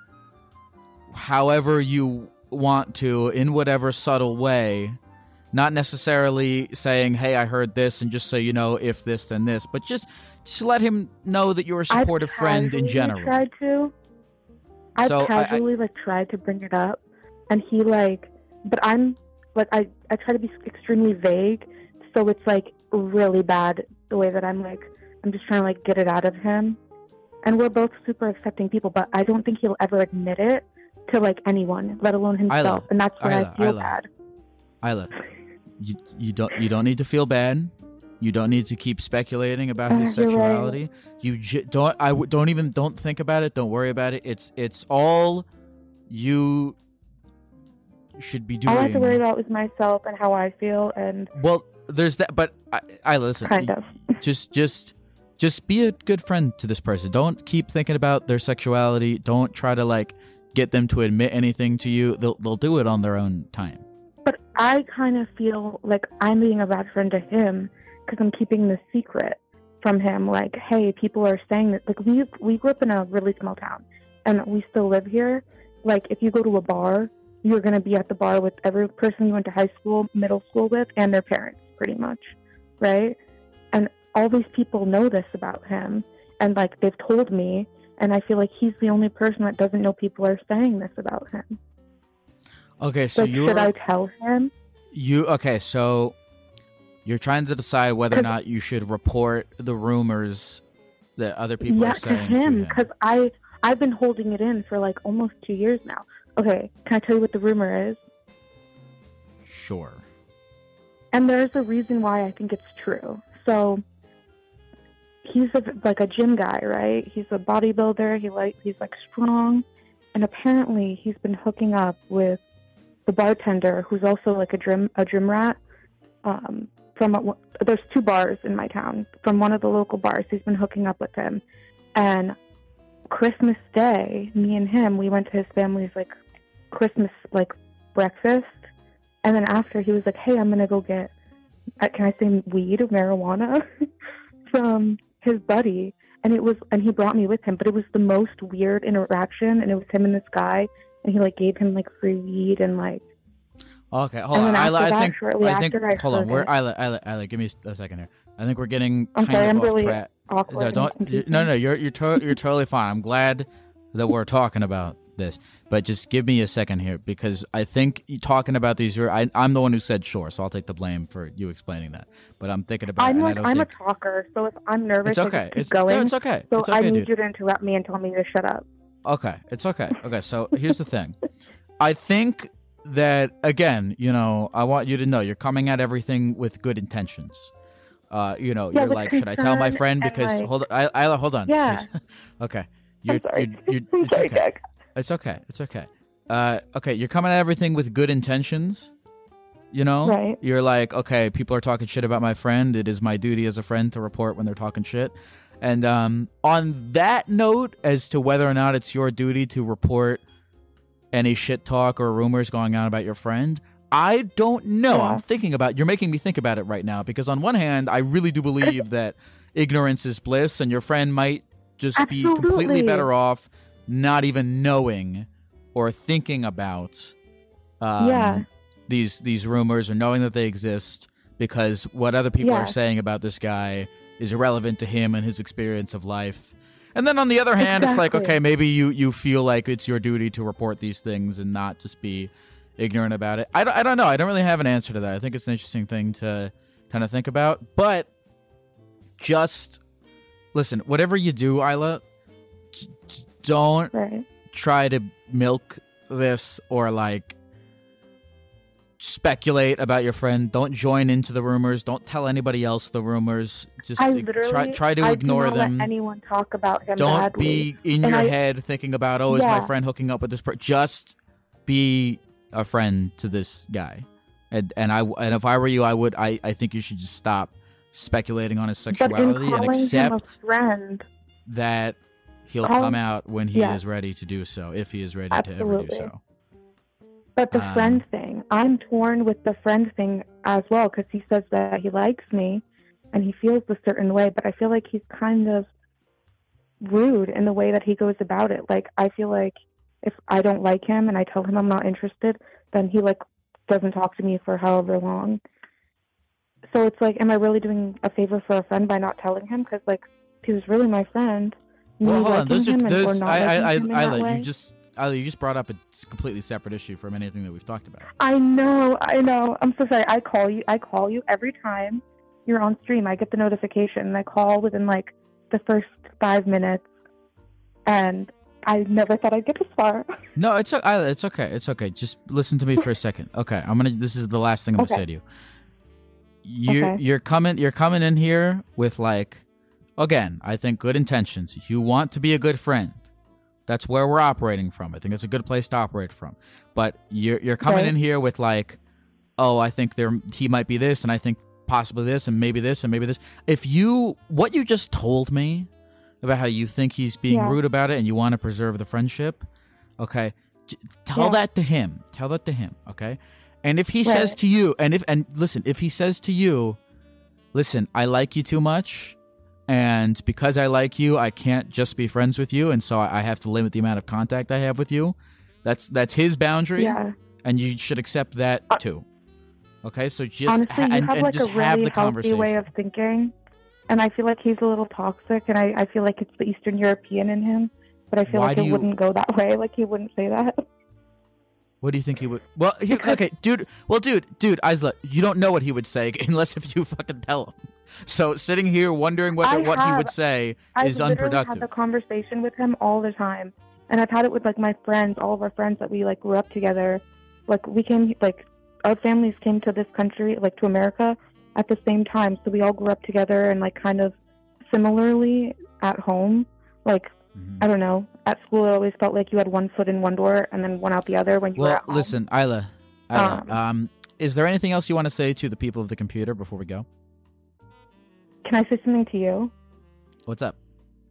however you want to, in whatever subtle way. Not necessarily saying, "Hey, I heard this," and just so you know, if this, then this. But just, just let him know that you're a supportive I've friend in general. Tried to. I've so casually I, I, like tried to bring it up, and he like, but I'm like I I try to be extremely vague, so it's like really bad the way that I'm like I'm just trying to like get it out of him. And we're both super accepting people, but I don't think he'll ever admit it to like anyone, let alone himself. Isla, and that's where Isla, I feel Isla, bad. Isla, you you don't you don't need to feel bad. You don't need to keep speculating about his Uh, you're sexuality. right. You j- don't. I w- don't even don't think about it. Don't worry about it. It's it's all you should be doing. All I have to worry about is myself and how I feel, and well, there's that. But I, I listen. kind of. Just just just be a good friend to this person. Don't keep thinking about their sexuality. Don't try to like get them to admit anything to you. They'll they'll do it on their own time. But I kind of feel like I'm being a bad friend to him because I'm keeping the secret from him. Like, hey, people are saying that. Like, we we grew up in a really small town, and we still live here. Like, if you go to a bar, you're going to be at the bar with every person you went to high school, middle school with, and their parents, pretty much, right? And all these people know this about him, and, like, they've told me, and I feel like he's the only person that doesn't know people are saying this about him. Okay, so like, you should I tell him? You okay? So you're trying to decide whether or not you should report the rumors that other people yeah, are saying to him, because I I've been holding it in for like almost two years now. Okay, can I tell you what the rumor is? Sure. And there's a reason why I think it's true. So he's a, like a gym guy, right? He's a bodybuilder. He like he's like strong, and apparently he's been hooking up with the bartender, who's also like a gym a gym rat. Um, from a, there's two bars in my town. From one of the local bars, he's been hooking up with him. And Christmas Day, me and him, we went to his family's like Christmas like breakfast, and then after he was like, "Hey, I'm gonna go get, uh, can I say weed or marijuana from his buddy?" And it was, and he brought me with him, but it was the most weird interaction, and it was him and this guy, and he like gave him like free weed and like. Okay, hold and on. then I, I that, think. I think. I hold on. it, We're Isla, Isla, Isla. Give me a second here. I think we're getting I'm kind sorry, of I'm off really track. awkward. No, don't. No, no. You're you're to, you're totally fine. I'm glad that we're talking about this, but just give me a second here because I think you talking about these. I, I'm the one who said sure, so I'll take the blame for you explaining that. But I'm thinking about. I'm it, like and I don't I'm think... a talker, so if I'm nervous, it's okay. I just keep it's going. No, it's okay. So it's okay, I need dude. you to interrupt me and tell me to shut up. Okay, it's okay. Okay, so here's the thing. I think that, again, you know, I want you to know you're coming at everything with good intentions. Uh, you know, yeah, you're like, should I tell my friend? Because, like, hold on, I, I, hold on. Yeah. Please. Okay. You're, I'm sorry. You're, you're, I'm it's sorry, okay. Jack. It's okay. It's okay. Uh, okay, you're coming at everything with good intentions. You know? Right. You're like, okay, people are talking shit about my friend. It is my duty as a friend to report when they're talking shit. And um, on that note, as to whether or not it's your duty to report any shit talk or rumors going on about your friend, I don't know. Yeah. I'm thinking about, you're making me think about it right now, because on one hand, I really do believe that ignorance is bliss, and your friend might just Absolutely. be completely better off not even knowing or thinking about um, Yeah. these these rumors or knowing that they exist, because what other people Yeah. are saying about this guy is irrelevant to him and his experience of life. And then on the other hand, it's like, Exactly. okay, maybe you, you feel like it's your duty to report these things and not just be ignorant about it. I don't, I don't know. I don't really have an answer to that. I think it's an interesting thing to kind of think about. But just listen, whatever you do, Isla, j- j- don't Right. try to milk this or like speculate about your friend. Don't join into the rumors. Don't tell anybody else the rumors. Just I uh, literally try try to I ignore do not them. Let anyone talk about him Don't badly. be in And your I- head thinking about, oh, is my Yeah. friend hooking up with this person? Just be a friend to this guy. And and I and if I were you, I would I, I think you should just stop speculating on his But in sexuality and calling him a accept friend, that he'll Call- come out when he yeah. is ready to do so, if he is ready to ever do Absolutely. so. but the Um, friend thing, I'm torn with the friend thing as well, because he says that he likes me and he feels a certain way, but I feel like he's kind of rude in the way that he goes about it. Like, I feel like if I don't like him and I tell him I'm not interested, then he like doesn't talk to me for however long. So it's like, am I really doing a favor for a friend by not telling him? Because like, he was really my friend. Me Well, hold on. liking Those are him and, or those. not I I I, liking him in that Isla, way. you just Isla, you just brought up a completely separate issue from anything that we've talked about. I know, I know. I'm so sorry. I call you. I call you every time you're on stream. I get the notification, and I call within like the first five minutes. And I never thought I'd get this far. No, it's o- Isla, it's okay. It's okay. Just listen to me for a second. Okay, I'm gonna. This is the last thing I'm Okay. gonna say to you. You Okay. you're coming. You're coming in here with like, again, I think good intentions. You want to be a good friend. That's where we're operating from. I think it's a good place to operate from. But you're you're coming Right. in here with like, oh, I think there he might be this, and I think possibly this, and maybe this, and maybe this. If you what you just told me about how you think he's being Yeah. rude about it, and you want to preserve the friendship, okay, j- tell Yeah. that to him. Tell that to him, okay? And if he Right. says to you, and if and listen, if he says to you, listen, I like you too much. And because I like you, I can't just be friends with you, and so I have to limit the amount of contact I have with you. That's that's his boundary, Yeah. and you should accept that Uh, too. Okay, so just Honestly, ha- you and, have and like just a have really the healthy conversation. way of thinking, and I feel like he's a little toxic, and I, I feel like it's the Eastern European in him. But I feel Why like do it you- wouldn't go that way. Like he wouldn't say that. What do you think he would? Well, he, Because- okay, dude. Well, dude, dude, Isla, you don't know what he would say unless if you fucking tell him. So sitting here wondering whether I what he have. would say I is literally unproductive. have the conversation with him all the time, and I've had it with like my friends, all of our friends that we like grew up together. Like we came, like our families came to this country, like to America, at the same time. So we all grew up together and like kind of similarly at home. Like, mm-hmm. I don't know, at school it always felt like you had one foot in one door and then one out the other when you well, were at home. Listen, Isla, Isla um, um, is there anything else you want to say to the people of the computer before we go? Can I say something to you? What's up?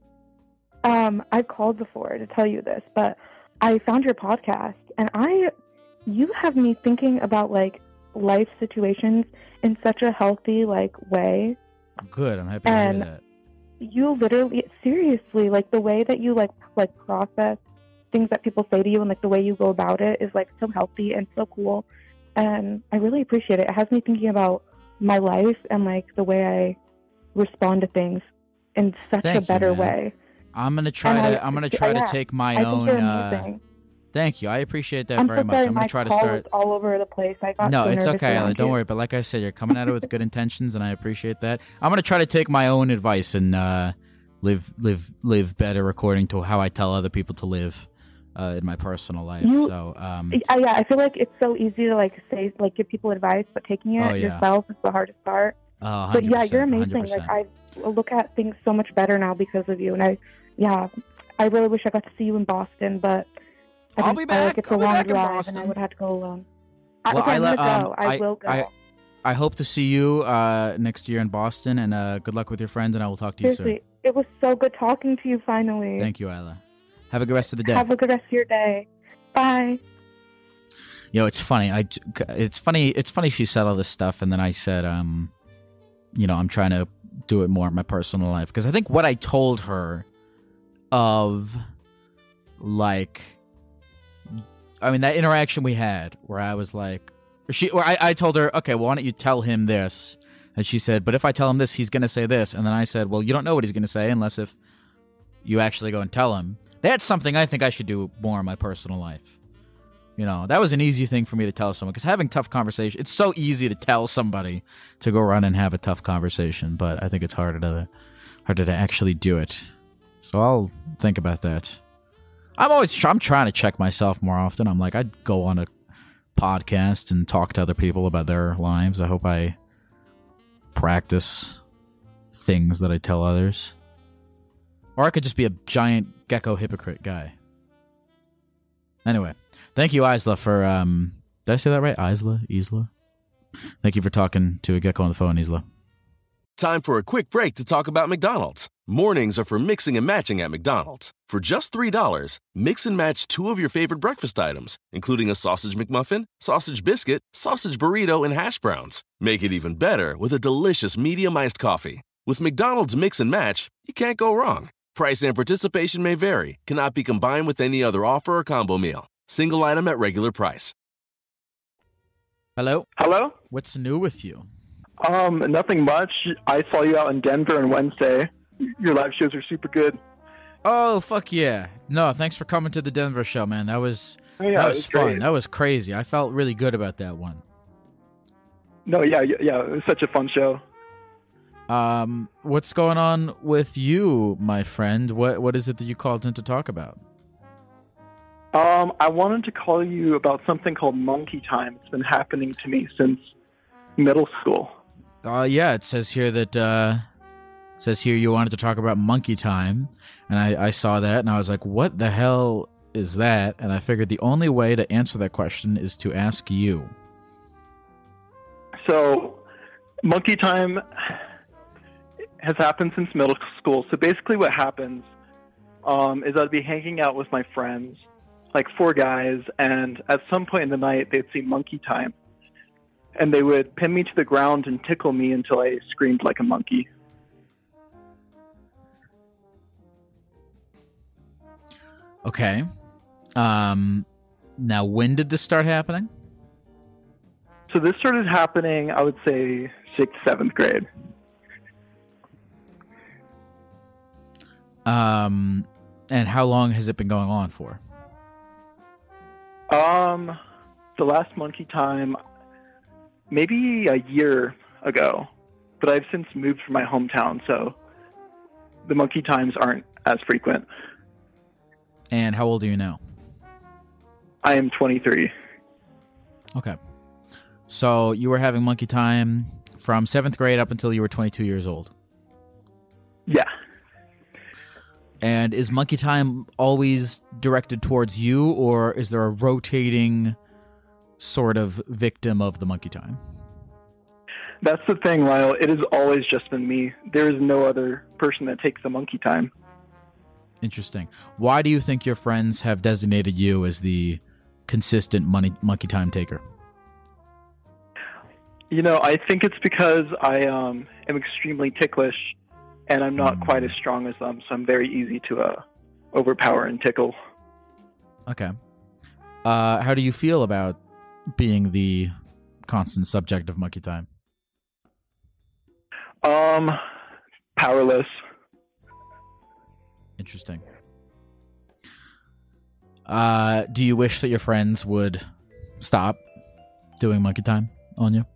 Um, I've called before to tell you this, but I found your podcast, and I, you have me thinking about like life situations in such a healthy like way. Good, I'm happy and to hear that. You literally, seriously, like the way that you like like process things that people say to you, and like the way you go about it is like so healthy and so cool, and I really appreciate it. It has me thinking about my life and like the way I respond to things in such Thank a better you, man. way. I'm gonna try And to. I, I'm gonna try yeah, to take my I own. Think you're Uh, amazing. thank you. I appreciate that I'm very so much. sorry I'm my gonna try to call start. was all over the place. I got No, so it's nervous okay, around Isla. Don't you. worry. But like I said, you're coming at it with good intentions, and I appreciate that. I'm gonna try to take my own advice and uh, live, live, live better according to how I tell other people to live uh, in my personal life. You- so, um, I, yeah, I feel like it's so easy to like say, like give people advice, but taking it Oh, yeah. yourself is the hardest part. uh, But yeah, you're one hundred amazing. percent. Like I look at things so much better now because of you, and I, yeah, I really wish I got to see you in Boston, but I I'll didn't be feel like back. it's I'll a be long back in drive, Boston. and I would have to go alone. I, Well, okay, I'm Isla, gonna go. um, I, I- will go. I- I hope to see you uh, next year in Boston, and uh, good luck with your friends, and I will talk to you Seriously, it was so good talking to you. Finally, soon. Thank you, Isla. Have a good rest of the day. Have a good rest of your day. Bye. You know, it's funny. I, it's funny. It's funny she said all this stuff, and then I said, um, you know, I'm trying to do it more in my personal life because I think what I told her of, like, I mean, that interaction we had where I was like, she, or I, I told her, okay, well, why don't you tell him this? And she said, but if I tell him this, he's gonna say this. And then I said, well, you don't know what he's gonna say unless if you actually go and tell him. That's something I think I should do more in my personal life. You know, that was an easy thing for me to tell someone because having tough conversation, it's so easy to tell somebody to go run and have a tough conversation, but I think it's harder to harder to actually do it. So I'll think about that. I'm always I'm trying to check myself more often. I'm like, I'd go on a podcast and talk to other people about their lives. I hope I practice things that I tell others. Or I could just be a giant gecko hypocrite guy. Anyway, thank you, Isla, for, um, did I say that right? Isla? Isla? Thank you for talking to a gecko on the phone, Isla. Time for a quick break to talk about McDonald's. Mornings are for mixing and matching at McDonald's. For just three dollars, mix and match two of your favorite breakfast items, including a sausage McMuffin, sausage biscuit, sausage burrito, and hash browns. Make it even better with a delicious medium iced coffee. With McDonald's Mix and Match, you can't go wrong. Price and participation may vary, cannot be combined with any other offer or combo meal. Single item at regular price. Hello? Hello? What's new with you? Um, nothing much. I saw you out in Denver on Wednesday. Your live shows are super good. Oh, fuck yeah. No, thanks for coming to the Denver show, man. That was, Oh, yeah, that it was was fun. great. That was crazy. I felt really good about that one. No, yeah, yeah, yeah, it was such a fun show. Um, what's going on with you, my friend? What What is it that you called in to talk about? Um, I wanted to call you about something called monkey time. It's been happening to me since middle school. Uh, yeah, it says here that, uh, it says here you wanted to talk about monkey time, and I, I saw that, and I was like, what the hell is that? And I figured the only way to answer that question is to ask you. So, monkey time has happened since middle school. So basically what happens um, is I'd be hanging out with my friends, like four guys, and at some point in the night, they'd see monkey time. And they would pin me to the ground and tickle me until I screamed like a monkey. Okay. Um, now, when did this start happening? So this started happening, I would say, sixth, seventh grade. Um, and how long has it been going on for? Um, the last monkey time, maybe a year ago, but I've since moved from my hometown, so the monkey times aren't as frequent. And how old are you now? I am twenty-three. Okay. So you were having monkey time from seventh grade up until you were twenty-two years old. Yeah. And is monkey time always directed towards you, or is there a rotating sort of victim of the monkey time? That's the thing, Lyle. It has always just been me. There is no other person that takes the monkey time. Interesting. Why do you think your friends have designated you as the consistent money monkey time taker? You know, I think it's because I um, am extremely ticklish, and I'm not quite as strong as them, so I'm very easy to uh, overpower and tickle. Okay. Uh, how do you feel about being the constant subject of monkey time? Um, powerless. Interesting. Uh, do you wish that your friends would stop doing monkey time on you?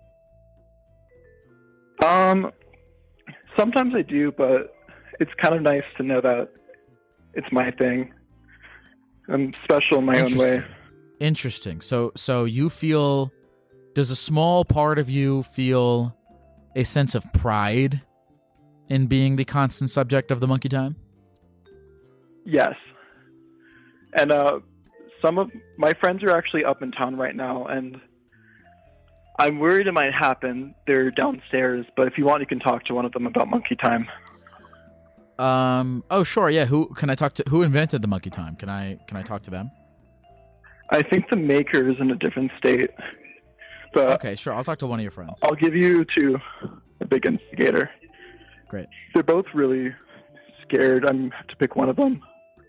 Um, sometimes I do, but it's kind of nice to know that it's my thing. I'm special in my own way. Interesting. So, so you feel, does a small part of you feel a sense of pride in being the constant subject of the monkey time? Yes. And uh, some of my friends are actually up in town right now, and I'm worried it might happen. They're downstairs, but if you want, you can talk to one of them about monkey time. Um. Oh, sure. Yeah. Who can I talk to? Who invented the monkey time? Can I can I talk to them? I think the maker is in a different state. But okay, sure. I'll talk to one of your friends. I'll give you to a big instigator. Great. They're both really scared. I'm have to pick one of them.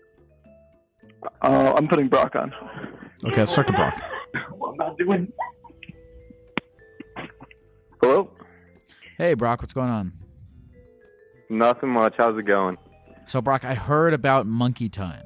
Uh, I'm putting Brock on. Okay, let's talk to Brock. I'm not doing. Hello? Hey, Brock, what's going on? Nothing much. How's it going? So, Brock, I heard about monkey time.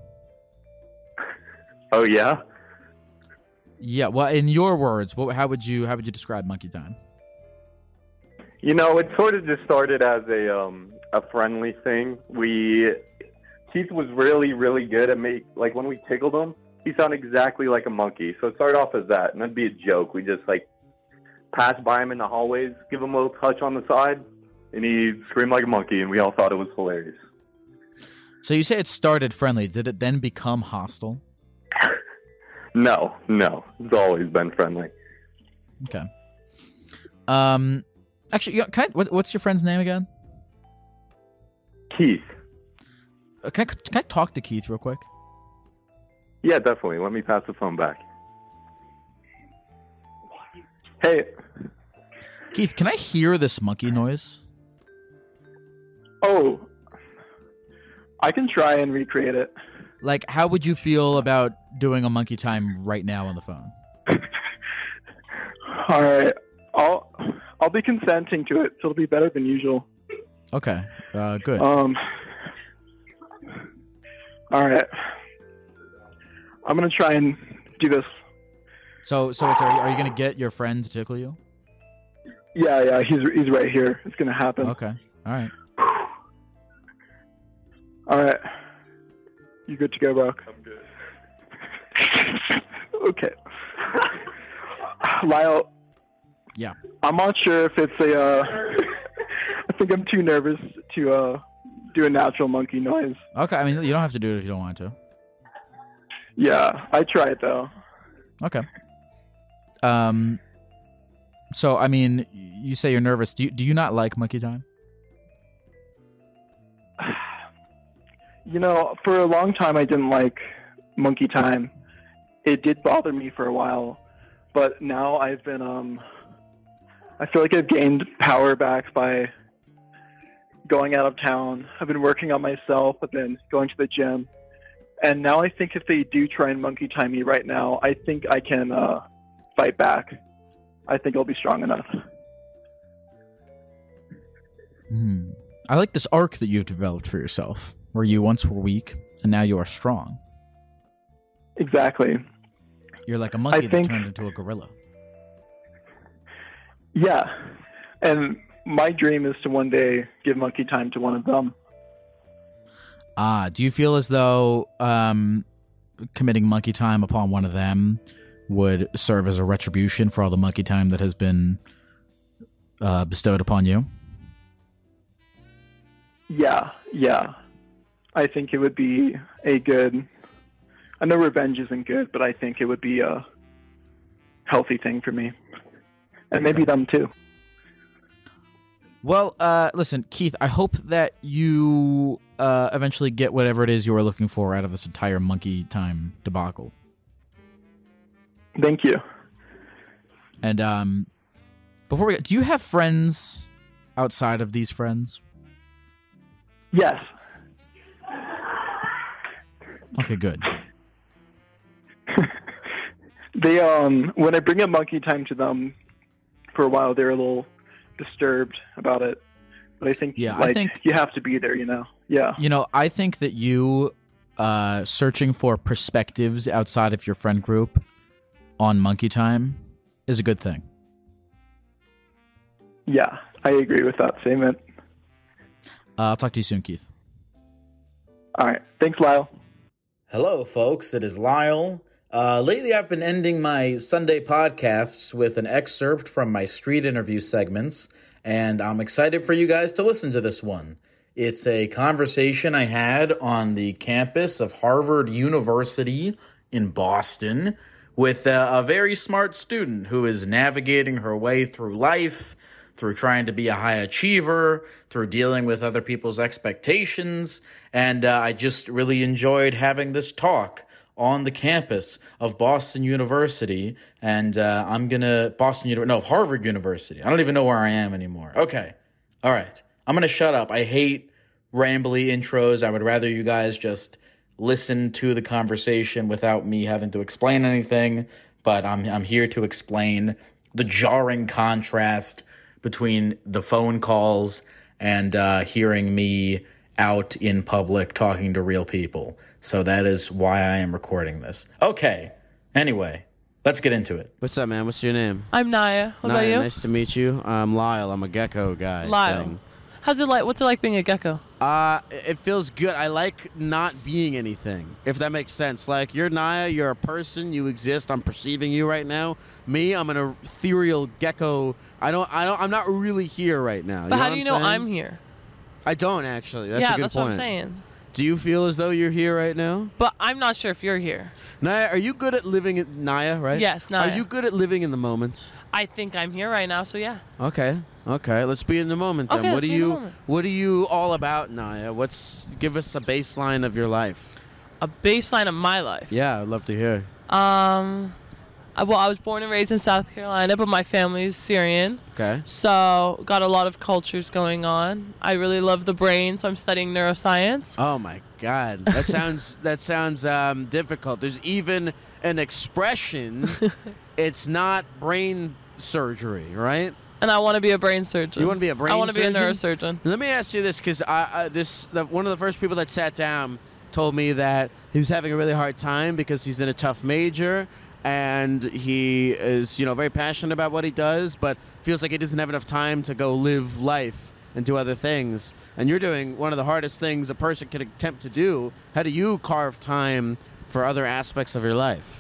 Oh, yeah? Yeah, well, in your words, what, how would you how would you describe monkey time? You know, it sort of just started as a um a friendly thing. We Keith was really, really good at make like when we tickled him, he sounded exactly like a monkey. So it started off as that, and that'd be a joke. We just like pass by him in the hallways, give him a little touch on the side, and he'd scream like a monkey, and we all thought it was hilarious. So you say it started friendly. Did it then become hostile? No, no. It's always been friendly. Okay. Um, actually, can I, what, what's your friend's name again? Keith. Uh, can I, can I talk to Keith real quick? Yeah, definitely. Let me pass the phone back. Hey. Keith, can I hear this monkey noise? Oh. I can try and recreate it. Like, how would you feel about doing a monkey time right now on the phone? All right. I'll I'll be consenting to it, so it'll be better than usual. Okay. Uh, good. Um. All right. I'm gonna try and do this. So, so it's, are you, are you gonna get your friend to tickle you? Yeah, yeah. He's he's right here. It's gonna happen. Okay. All right. All right. You good to go, Brock? I'm good. Okay. Lyle. Yeah. I'm not sure if it's a. Uh, I think I'm too nervous to uh, do a natural monkey noise. Okay. I mean, you don't have to do it if you don't want to. Yeah, I tried though. Okay. Um. So, I mean, you say you're nervous. Do you, do you not like monkey time? You know, for a long time I didn't like monkey time. It did bother me for a while, but now I've been um I feel like I've gained power back by going out of town. I've been working on myself, I've been going to the gym. And now I think if they do try and monkey time me right now, I think I can uh fight back. I think I'll be strong enough. Hmm. I like this arc that you've developed for yourself, where you once were weak and now you are strong. Exactly. You're like a monkey I that think, turned into a gorilla. Yeah. And my dream is to one day give monkey time to one of them. Ah, do you feel as though um, committing monkey time upon one of them would serve as a retribution for all the monkey time that has been uh, bestowed upon you? Yeah, yeah. I think it would be a good... I know revenge isn't good, but I think it would be a healthy thing for me. And maybe them too. Well, uh, listen, Keith, I hope that you uh, eventually get whatever it is you are looking for out of this entire monkey time debacle. Thank you. And um, before we go, do you have friends outside of these friends? Yes. Okay, good. They um when I bring up monkey time to them for a while, they're a little disturbed about it. But I think yeah, like I think you have to be there, you know. Yeah. You know, I think that you uh, searching for perspectives outside of your friend group on monkey time is a good thing. Yeah, I agree with that statement. Uh, I'll talk to you soon, Keith. All right. Thanks, Lyle. Hello, folks. It is Lyle. Uh, lately, I've been ending my Sunday podcasts with an excerpt from my street interview segments, and I'm excited for you guys to listen to this one. It's a conversation I had on the campus of Harvard University in Boston with a, a very smart student who is navigating her way through life, through trying to be a high achiever, through dealing with other people's expectations, and uh, I just really enjoyed having this talk on the campus of Boston University, and uh, I'm gonna, Boston University, no, Harvard University. I don't even know where I am anymore. Okay, all right, I'm gonna shut up. I hate rambly intros. I would rather you guys just listen to the conversation without me having to explain anything, but I'm I'm here to explain the jarring contrast between the phone calls and uh, hearing me out in public talking to real people. So that is why I am recording this. Okay. Anyway, let's get into it. What's up, man? What's your name? I'm Naya. What Naya, about you? Nice to meet you. I'm Lyle. I'm a gecko guy. Lyle. Thing. How's it like? What's it like being a gecko? Uh, it feels good. I like not being anything, if that makes sense. Like, you're Naya, you're a person, you exist, I'm perceiving you right now. Me, I'm an ethereal gecko. I don't, I don't, I'm not really here right now. But you how know do you what know I'm I'm here? I don't, actually. That's yeah, a good that's point. what I'm saying. Do you feel as though you're here right now? But I'm not sure if you're here. Naya, are you good at living in, Naya, right? Yes, Naya. Are you good at living in the moment? I think I'm here right now, so yeah. Okay. Okay, let's be in the moment then. Okay, what let's are be in the you moment. What are you all about, Naya? What's give us a baseline of your life? A baseline of my life. Yeah, I'd love to hear. Um, I, well, I was born and raised in South Carolina, but my family is Syrian. Okay. So got a lot of cultures going on. I really love the brain, so I'm studying neuroscience. Oh my God, that sounds that sounds um, difficult. There's even an expression. It's not brain surgery, right? And I want to be a brain surgeon. You want to be a brain I want to be a surgeon? neurosurgeon. Let me ask you this, because I, I this the, one of the first people that sat down told me that he was having a really hard time because he's in a tough major and he is, you know, very passionate about what he does, but feels like he doesn't have enough time to go live life and do other things. And you're doing one of the hardest things a person can attempt to do. How do you carve time for other aspects of your life?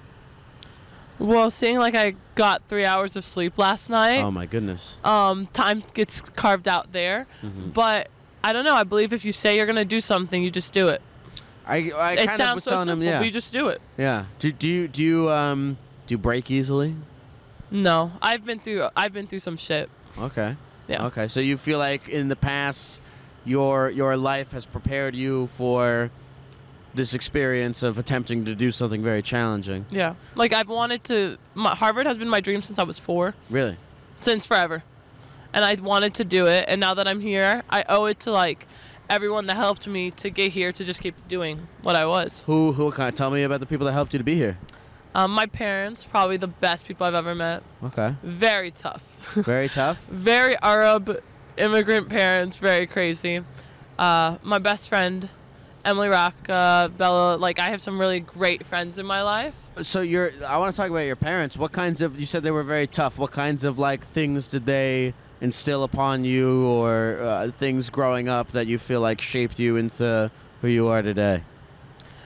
Well, seeing like I got three hours of sleep last night. Oh my goodness. Um, time gets carved out there, Mm-hmm. but I don't know. I believe if you say you're gonna do something, you just do it. I I it kind of sounds was so telling simple, him, yeah, but you just do it. yeah. Do do you do you um do you break easily? No, I've been through. I've been through some shit. Okay. Yeah. Okay. So you feel like in the past, your your life has prepared you for this experience of attempting to do something very challenging. Yeah. Like I've wanted to. My, Harvard has been my dream since I was four. Really? Since forever, and I wanted to do it. And now that I'm here, I owe it to like everyone that helped me to get here to just keep doing what I was. Who who can tell me about the people that helped you to be here? Um, my parents, probably the best people I've ever met. Okay. Very tough. Very tough. Very Arab immigrant parents, very crazy. Uh, my best friend, Emily Rafka, Bella, like I have some really great friends in my life. So you're. I want to talk about your parents. What kinds of? You said they were very tough. What kinds of like things did they instill upon you, or uh, things growing up that you feel like shaped you into who you are today?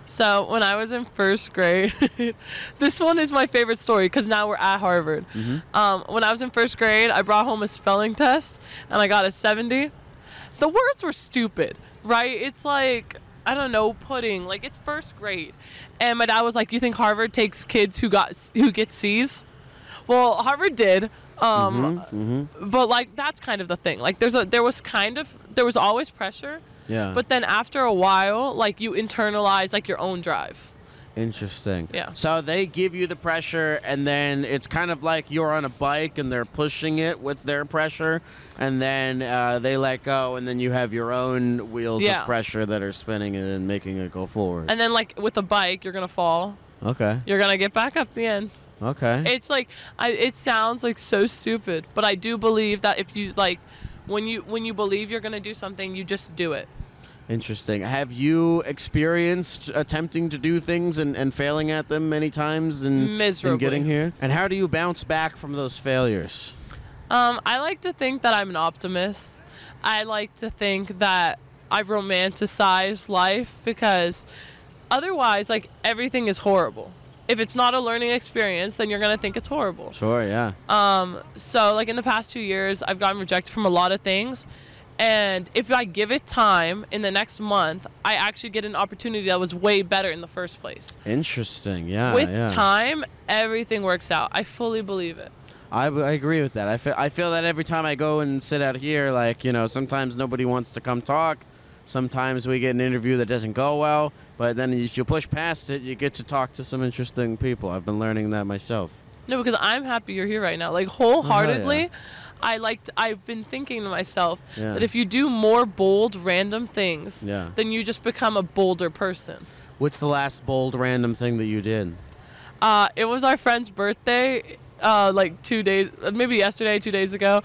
So when I was in first grade, this one is my favorite story because now we're at Harvard. Mm-hmm. Um, when I was in first grade, I brought home a spelling test and I got a seventy. The words were stupid, right? It's like, I don't know, pudding. Like, it's first grade. And my dad was like, you think Harvard takes kids who got who get C's? Well, Harvard did. Um, mm-hmm, mm-hmm. But, like, that's kind of the thing. Like, there's a there was kind of, there was always pressure. Yeah. But then after a while, like, you internalize, like, your own drive. Interesting. Yeah. So they give you the pressure, and then it's kind of like you're on a bike and they're pushing it with their pressure, and then uh, they let go, and then you have your own wheels Yeah. of pressure that are spinning it and making it go forward. And then, like, with a bike, you're going to fall. Okay. You're going to get back up the end. Okay. It's like, I, it sounds, like, so stupid. But I do believe that if you, like, when you when you believe you're going to do something, you just do it. Interesting. Have you experienced attempting to do things and, and failing at them many times and, Miserably. and getting here? And how do you bounce back from those failures? Um, I like to think that I'm an optimist. I like to think that I romanticize life because otherwise, like, everything is horrible. If it's not a learning experience, then you're going to think it's horrible. Sure, yeah. Um, so, like, in the past two years, I've gotten rejected from a lot of things. And if I give it time, in the next month, I actually get an opportunity that was way better in the first place. Interesting, yeah. With yeah. time, everything works out. I fully believe it. I, I agree with that. I feel, I feel that every time I go and sit out here, like, you know, sometimes nobody wants to come talk. Sometimes we get an interview that doesn't go well. But then if you push past it, you get to talk to some interesting people. I've been learning that myself. No, because I'm happy you're here right now. Like, wholeheartedly, Oh, yeah. I liked. I've been thinking to myself Yeah. that if you do more bold, random things, Yeah. then you just become a bolder person. What's the last bold, random thing that you did? Uh, it was our friend's birthday, uh, like two days, maybe yesterday, two days ago,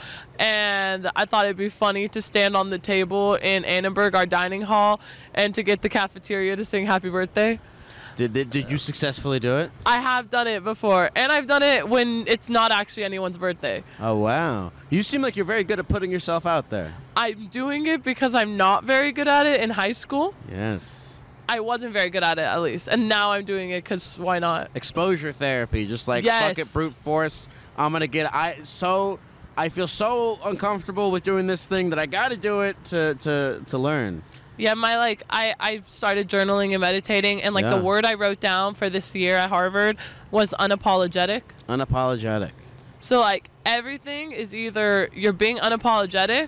and I thought it'd be funny to stand on the table in Annenberg, our dining hall, and to get the cafeteria to sing Happy Birthday. Did, did did you successfully do it? I have done it before, and I've done it when it's not actually anyone's birthday. Oh, wow. You seem like you're very good at putting yourself out there. I'm doing it because I'm not very good at it in high school. Yes. I wasn't very good at it, at least. And now I'm doing it because why not? Exposure therapy, just like Yes. fuck it, brute force. I'm gonna get. I so I feel so uncomfortable with doing this thing that I got to do it to to to learn. Yeah, my, like, I, I started journaling and meditating, and, like, Yeah. the word I wrote down for this year at Harvard was unapologetic. Unapologetic. So, like, everything is either you're being unapologetic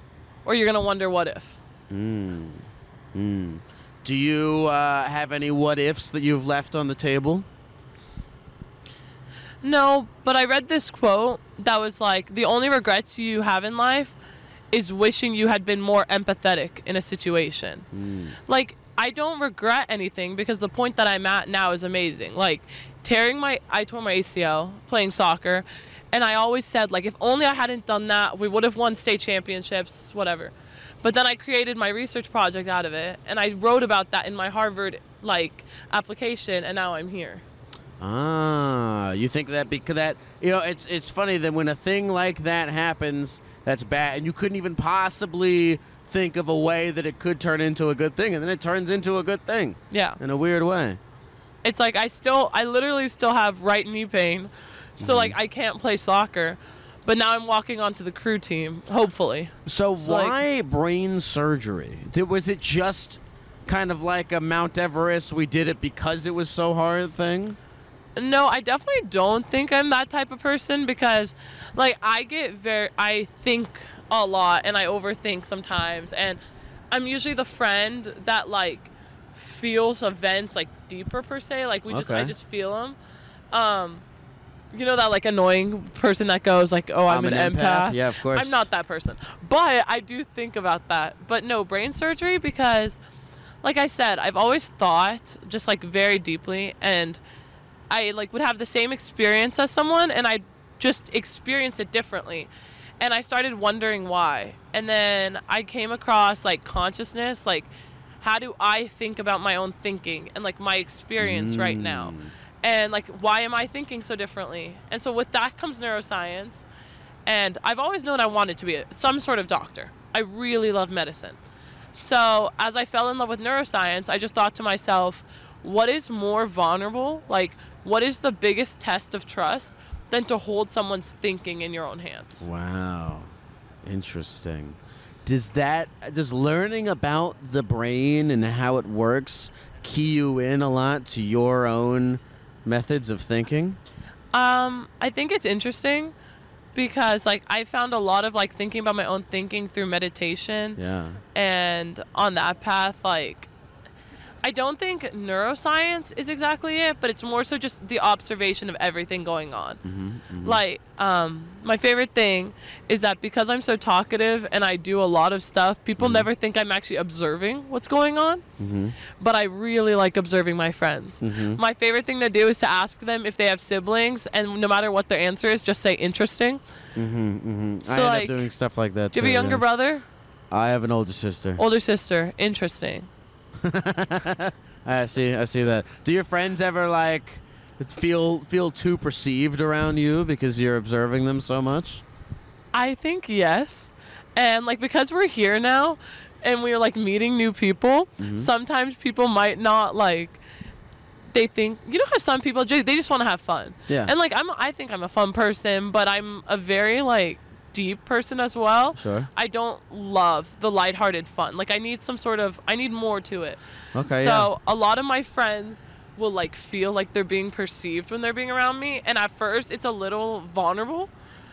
or you're going to wonder what if. Mm. Mm. Do you uh, have any what ifs that you've left on the table? No, but I read this quote that was like, the only regrets you have in life is wishing you had been more empathetic in a situation. Mm. Like, I don't regret anything because the point that I'm at now is amazing. Like, tearing my, I tore my A C L playing soccer, and I always said, like, if only I hadn't done that, we would have won state championships, whatever. But then I created my research project out of it, and I wrote about that in my Harvard, like, application, and now I'm here. Ah, you think that because that, you know, it's it's funny that when a thing like that happens, that's bad, and you couldn't even possibly think of a way that it could turn into a good thing, and then it turns into a good thing. Yeah. In a weird way. It's like I still, I literally still have right knee pain, so Mm-hmm. like I can't play soccer, but now I'm walking onto the crew team, hopefully. So, So, like- why brain surgery? Did, was it just kind of like a Mount Everest, we did it because it was so hard thing? No, I definitely don't think I'm that type of person because, like, I get very, I think a lot and I overthink sometimes, and I'm usually the friend that, like, feels events, like, deeper per se. Like, we just, I Okay. just feel them. Um, you know that, like, annoying person that goes, like, oh, I'm, I'm an, an empath? empath? Yeah, of course. I'm not that person. But I do think about that. But no, brain surgery because, like I said, I've always thought just, like, very deeply, and I, like, would have the same experience as someone, and I just experience it differently. And I started wondering why. And then I came across, like, consciousness, like, how do I think about my own thinking and, like, my experience right now? And, like, why am I thinking so differently? And so with that comes neuroscience. And I've always known I wanted to be a, some sort of doctor. I really love medicine. So as I fell in love with neuroscience, I just thought to myself, what is more vulnerable? Like, what is the biggest test of trust than to hold someone's thinking in your own hands? Wow. Interesting. Does that, does learning about the brain and how it works key you in a lot to your own methods of thinking? Um, I think it's interesting because, like, I found a lot of, like, thinking about my own thinking through meditation. Yeah. And on that path, like, I don't think neuroscience is exactly it, but it's more so just the observation of everything going on. Mm-hmm, mm-hmm. Like, um, my favorite thing is that because I'm so talkative and I do a lot of stuff, people Mm-hmm. never think I'm actually observing what's going on. Mm-hmm. But I really like observing my friends. Mm-hmm. My favorite thing to do is to ask them if they have siblings, and no matter what their answer is, just say interesting. Mm-hmm, mm-hmm. So, I end like, up doing stuff like that, Do you too, have a younger yeah. brother? I have an older sister. Older sister. Interesting. I see. I see that. Do your friends ever like feel feel too perceived around you because you're observing them so much? I think yes. And like because we're here now and we're like meeting new people, Mhm. sometimes people might not like they think you know how some people ju- they just want to have fun. Yeah. And like I'm I think I'm a fun person, but I'm a very like deep person as well. Sure. I don't love the lighthearted fun. Like I need some sort of I need more to it. Okay. So a lot of my friends will like feel like they're being perceived when they're being around me, and at first it's a little vulnerable.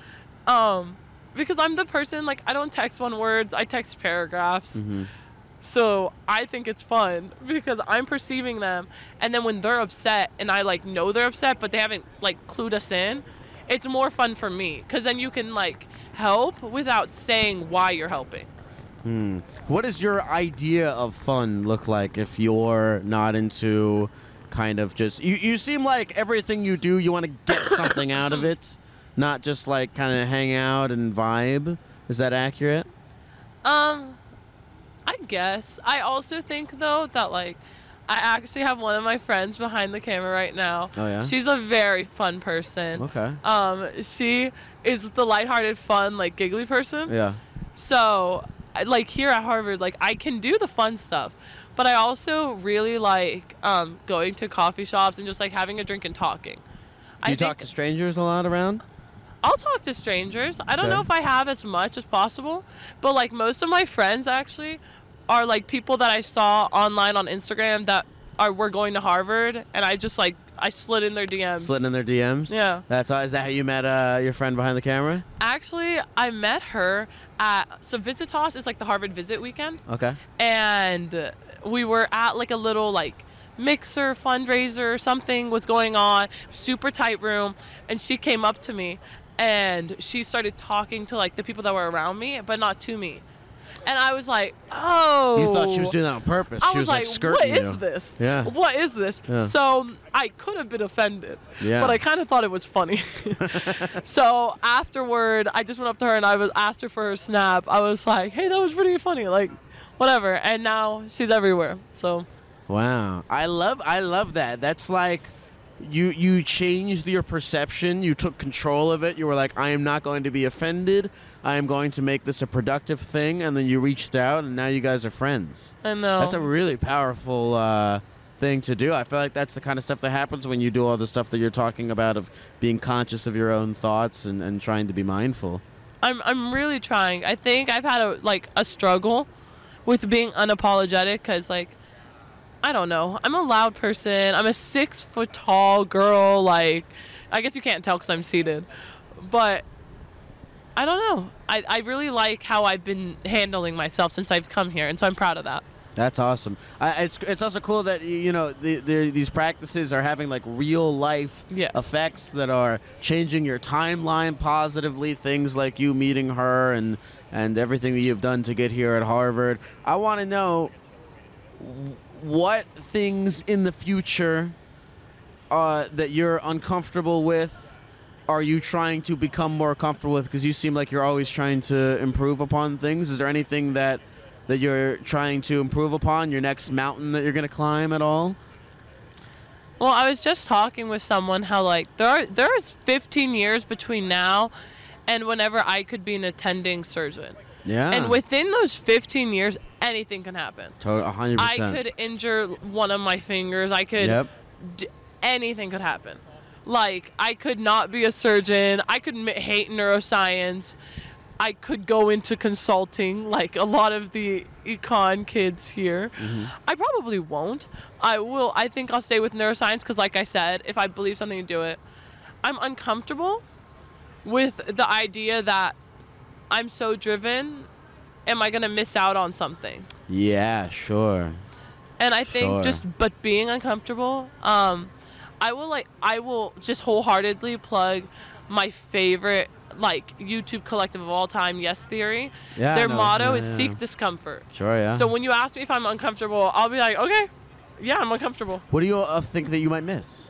Um because I'm the person like I don't text one words, I text paragraphs. Mm-hmm. So I think it's fun because I'm perceiving them, and then when they're upset and I like know they're upset but they haven't like clued us in, it's more fun for me because then you can like help without saying why you're helping. Hmm. What does your idea of fun look like if you're not into kind of just you, you seem like everything you do you want to get something out of it, not just like kind of hang out and vibe. Is that accurate? Um, I guess. I also think though that like I actually have one of my friends behind the camera right now. Oh, yeah? She's a very fun person. Okay. Um, she is the lighthearted, fun, like giggly person. Yeah. So, I- like here at Harvard, like I can do the fun stuff, but I also really like um going to coffee shops and just like having a drink and talking. Do I you think talk to strangers a lot around? I'll talk to strangers. I don't Okay. know if I have as much as possible, but like most of my friends actually are like people that I saw online on Instagram that are were going to Harvard, and I just like I slid in their D Ms. Slitting in their D Ms? Yeah. That's is that how you met uh, your friend behind the camera? Actually, I met her at so Visitas is like the Harvard Visit weekend, Okay. and we were at like a little like mixer fundraiser, something was going on, super tight room, and she came up to me and she started talking to like the people that were around me, but not to me. And I was like, oh. You thought she was doing that on purpose. I She was, like, like, skirting what you. is this? Yeah. What is this? Yeah. So I could have been offended, Yeah. but I kind of thought it was funny. So afterward, I just went up to her and I was asked her for her snap. I was like, hey, that was pretty funny. Like, whatever. And now she's everywhere. So. Wow. I love I love that. That's like you you changed your perception. You took control of it. You were like, I am not going to be offended. I am going to make this a productive thing. And then you reached out, and now you guys are friends. I know. That's a really powerful uh, thing to do. I feel like that's the kind of stuff that happens when you do all the stuff that you're talking about of being conscious of your own thoughts and, and trying to be mindful. I'm I'm really trying. I think I've had a like a struggle with being unapologetic because like I don't know. I'm a loud person. I'm a six foot tall girl. Like I guess you can't tell because I'm seated, but I don't know. I I really like how I've been handling myself since I've come here, and so I'm proud of that. That's awesome. I, it's it's also cool that you know the, the, these practices are having like real life Yes. effects that are changing your timeline positively. Things like you meeting her and and everything that you've done to get here at Harvard. I want to know what things in the future uh, that you're uncomfortable with are you trying to become more comfortable with? Because you seem like you're always trying to improve upon things. Is there anything that that you're trying to improve upon, your next mountain that you're going to climb at all? Well, I was just talking with someone how like there are there's fifteen years between now and whenever I could be an attending surgeon. Yeah. And within those fifteen years, anything can happen. Totally, one hundred percent. I could injure one of my fingers. I could, Yep. d- anything could happen. Like, I could not be a surgeon. I could m- hate neuroscience. I could go into consulting like a lot of the econ kids here. Mm-hmm. I probably won't. I will. I think I'll stay with neuroscience because, like I said, if I believe something, do it. I'm uncomfortable with the idea that I'm so driven. Am I going to miss out on something? Yeah, sure. And I think Sure. just, but being uncomfortable, um, I will like, I will just wholeheartedly plug my favorite, like, YouTube collective of all time, Yes Theory. Yeah, I Their know. motto Yeah, is yeah. seek discomfort. Sure, yeah. So when you ask me if I'm uncomfortable, I'll be like, okay, yeah, I'm uncomfortable. What do you uh, think that you might miss?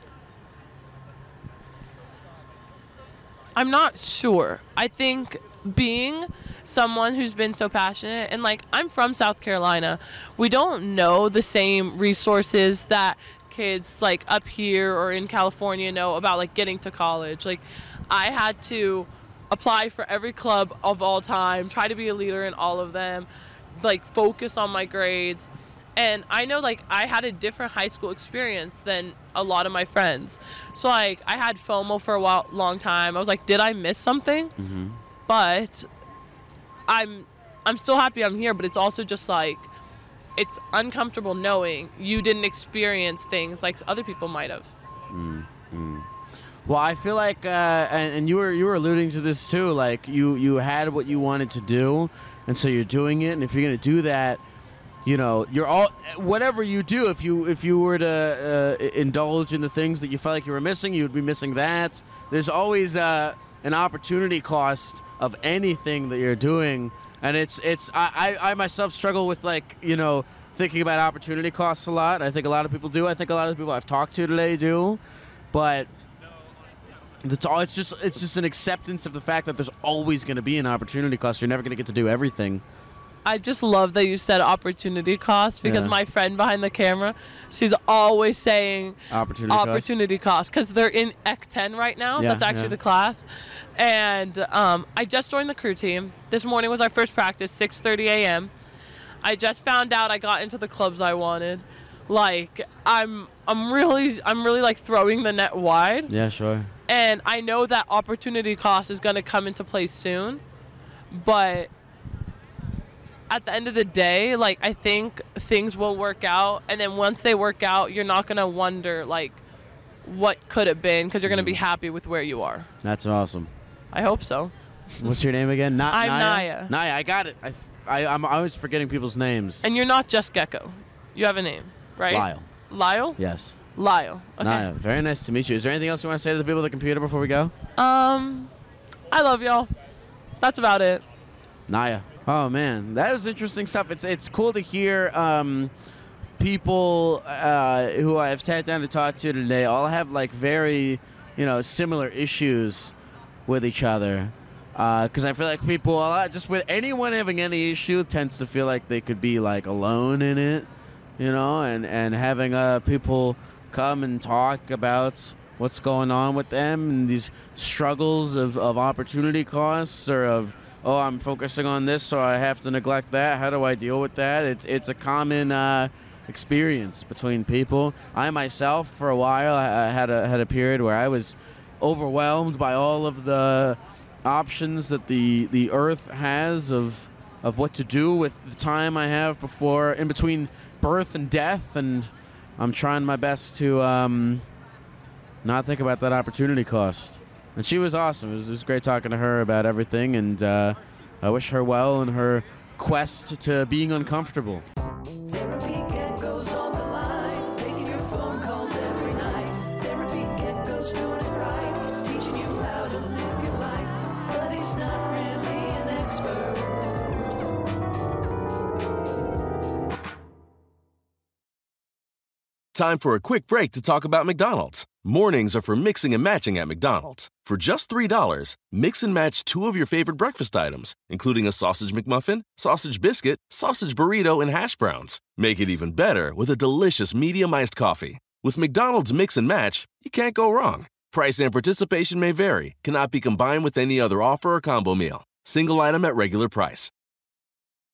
I'm not sure. I think being someone who's been so passionate, and like, I'm from South Carolina, we don't know the same resources that kids like up here or in California know about, like getting to college. Like, I had to apply for every club of all time, try to be a leader in all of them, like focus on my grades. And I know, like, I had a different high school experience than a lot of my friends. So, like, I had FOMO for a while, long time. I was like, did I miss something? Mm-hmm. But I'm I'm still happy I'm here, but it's also just, like, it's uncomfortable knowing you didn't experience things like other people might have. Mm-hmm. Well, I feel like, uh, and, and you were you were alluding to this too, like, you, you had what you wanted to do, and so you're doing it, and if you're going to do that, you know, you're all whatever you do. If you if you were to uh, indulge in the things that you felt like you were missing, you would be missing that. There's always uh, an opportunity cost of anything that you're doing, and it's it's I, I, I myself struggle with, like, you know, thinking about opportunity costs a lot. I think a lot of people do. I think a lot of the people I've talked to today do, but it's all it's just it's just an acceptance of the fact that there's always going to be an opportunity cost. You're never going to get to do everything. I just love that you said opportunity cost, because Yeah. my friend behind the camera, she's always saying Opportunity cost. opportunity cost, because they're in E C ten right now. Yeah, That's actually yeah. the class. And um, I just joined the crew team. This morning was our first practice, six thirty a.m. I just found out I got into the clubs I wanted. Like, I'm I'm really I'm really like throwing the net wide. Yeah, sure. And I know that opportunity cost is going to come into play soon, but at the end of the day, like, I think things will work out, and then once they work out, you're not going to wonder, like, what could have been, because you're going to be happy with where you are. That's awesome. I hope so. What's your name again? Not I'm Naya. Naya. Naya, I got it. I, I, I'm always forgetting people's names. And you're not just Gecko. You have a name, right? Lyle. Lyle? Yes. Lyle. Okay. Naya, very nice to meet you. Is there anything else you want to say to the people at the computer before we go? Um, I love y'all. That's about it. Naya. Oh man, that was interesting stuff. It's it's cool to hear um, people uh, who I've sat down to talk to today all have, like, very, you know, similar issues with each other. Because I feel like people, a lot, just with anyone having any issue, tends to feel like they could be, like, alone in it, you know, and and having uh, people come and talk about what's going on with them and these struggles of, of opportunity costs, or of, oh, I'm focusing on this, so I have to neglect that. How do I deal with that? It's it's a common uh, experience between people. I myself, for a while, I had a had a period where I was overwhelmed by all of the options that the the Earth has of of what to do with the time I have before, in between birth and death, and I'm trying my best to um, not think about that opportunity cost. And she was awesome. It was, it was great talking to her about everything, and uh, I wish her well in her quest to being uncomfortable. Therapy Gecko's on the line, taking your phone calls every night. Therapy Gecko's doing it right, he's teaching you how to live your life, but he's not really an expert. Time for a quick break to talk about McDonald's. Mornings are for mixing and matching at McDonald's. For just three dollars, mix and match two of your favorite breakfast items, including a sausage McMuffin, sausage biscuit, sausage burrito, and hash browns. Make it even better with a delicious medium iced coffee. With McDonald's Mix and Match, you can't go wrong. Price and participation may vary, cannot be combined with any other offer or combo meal. Single item at regular price.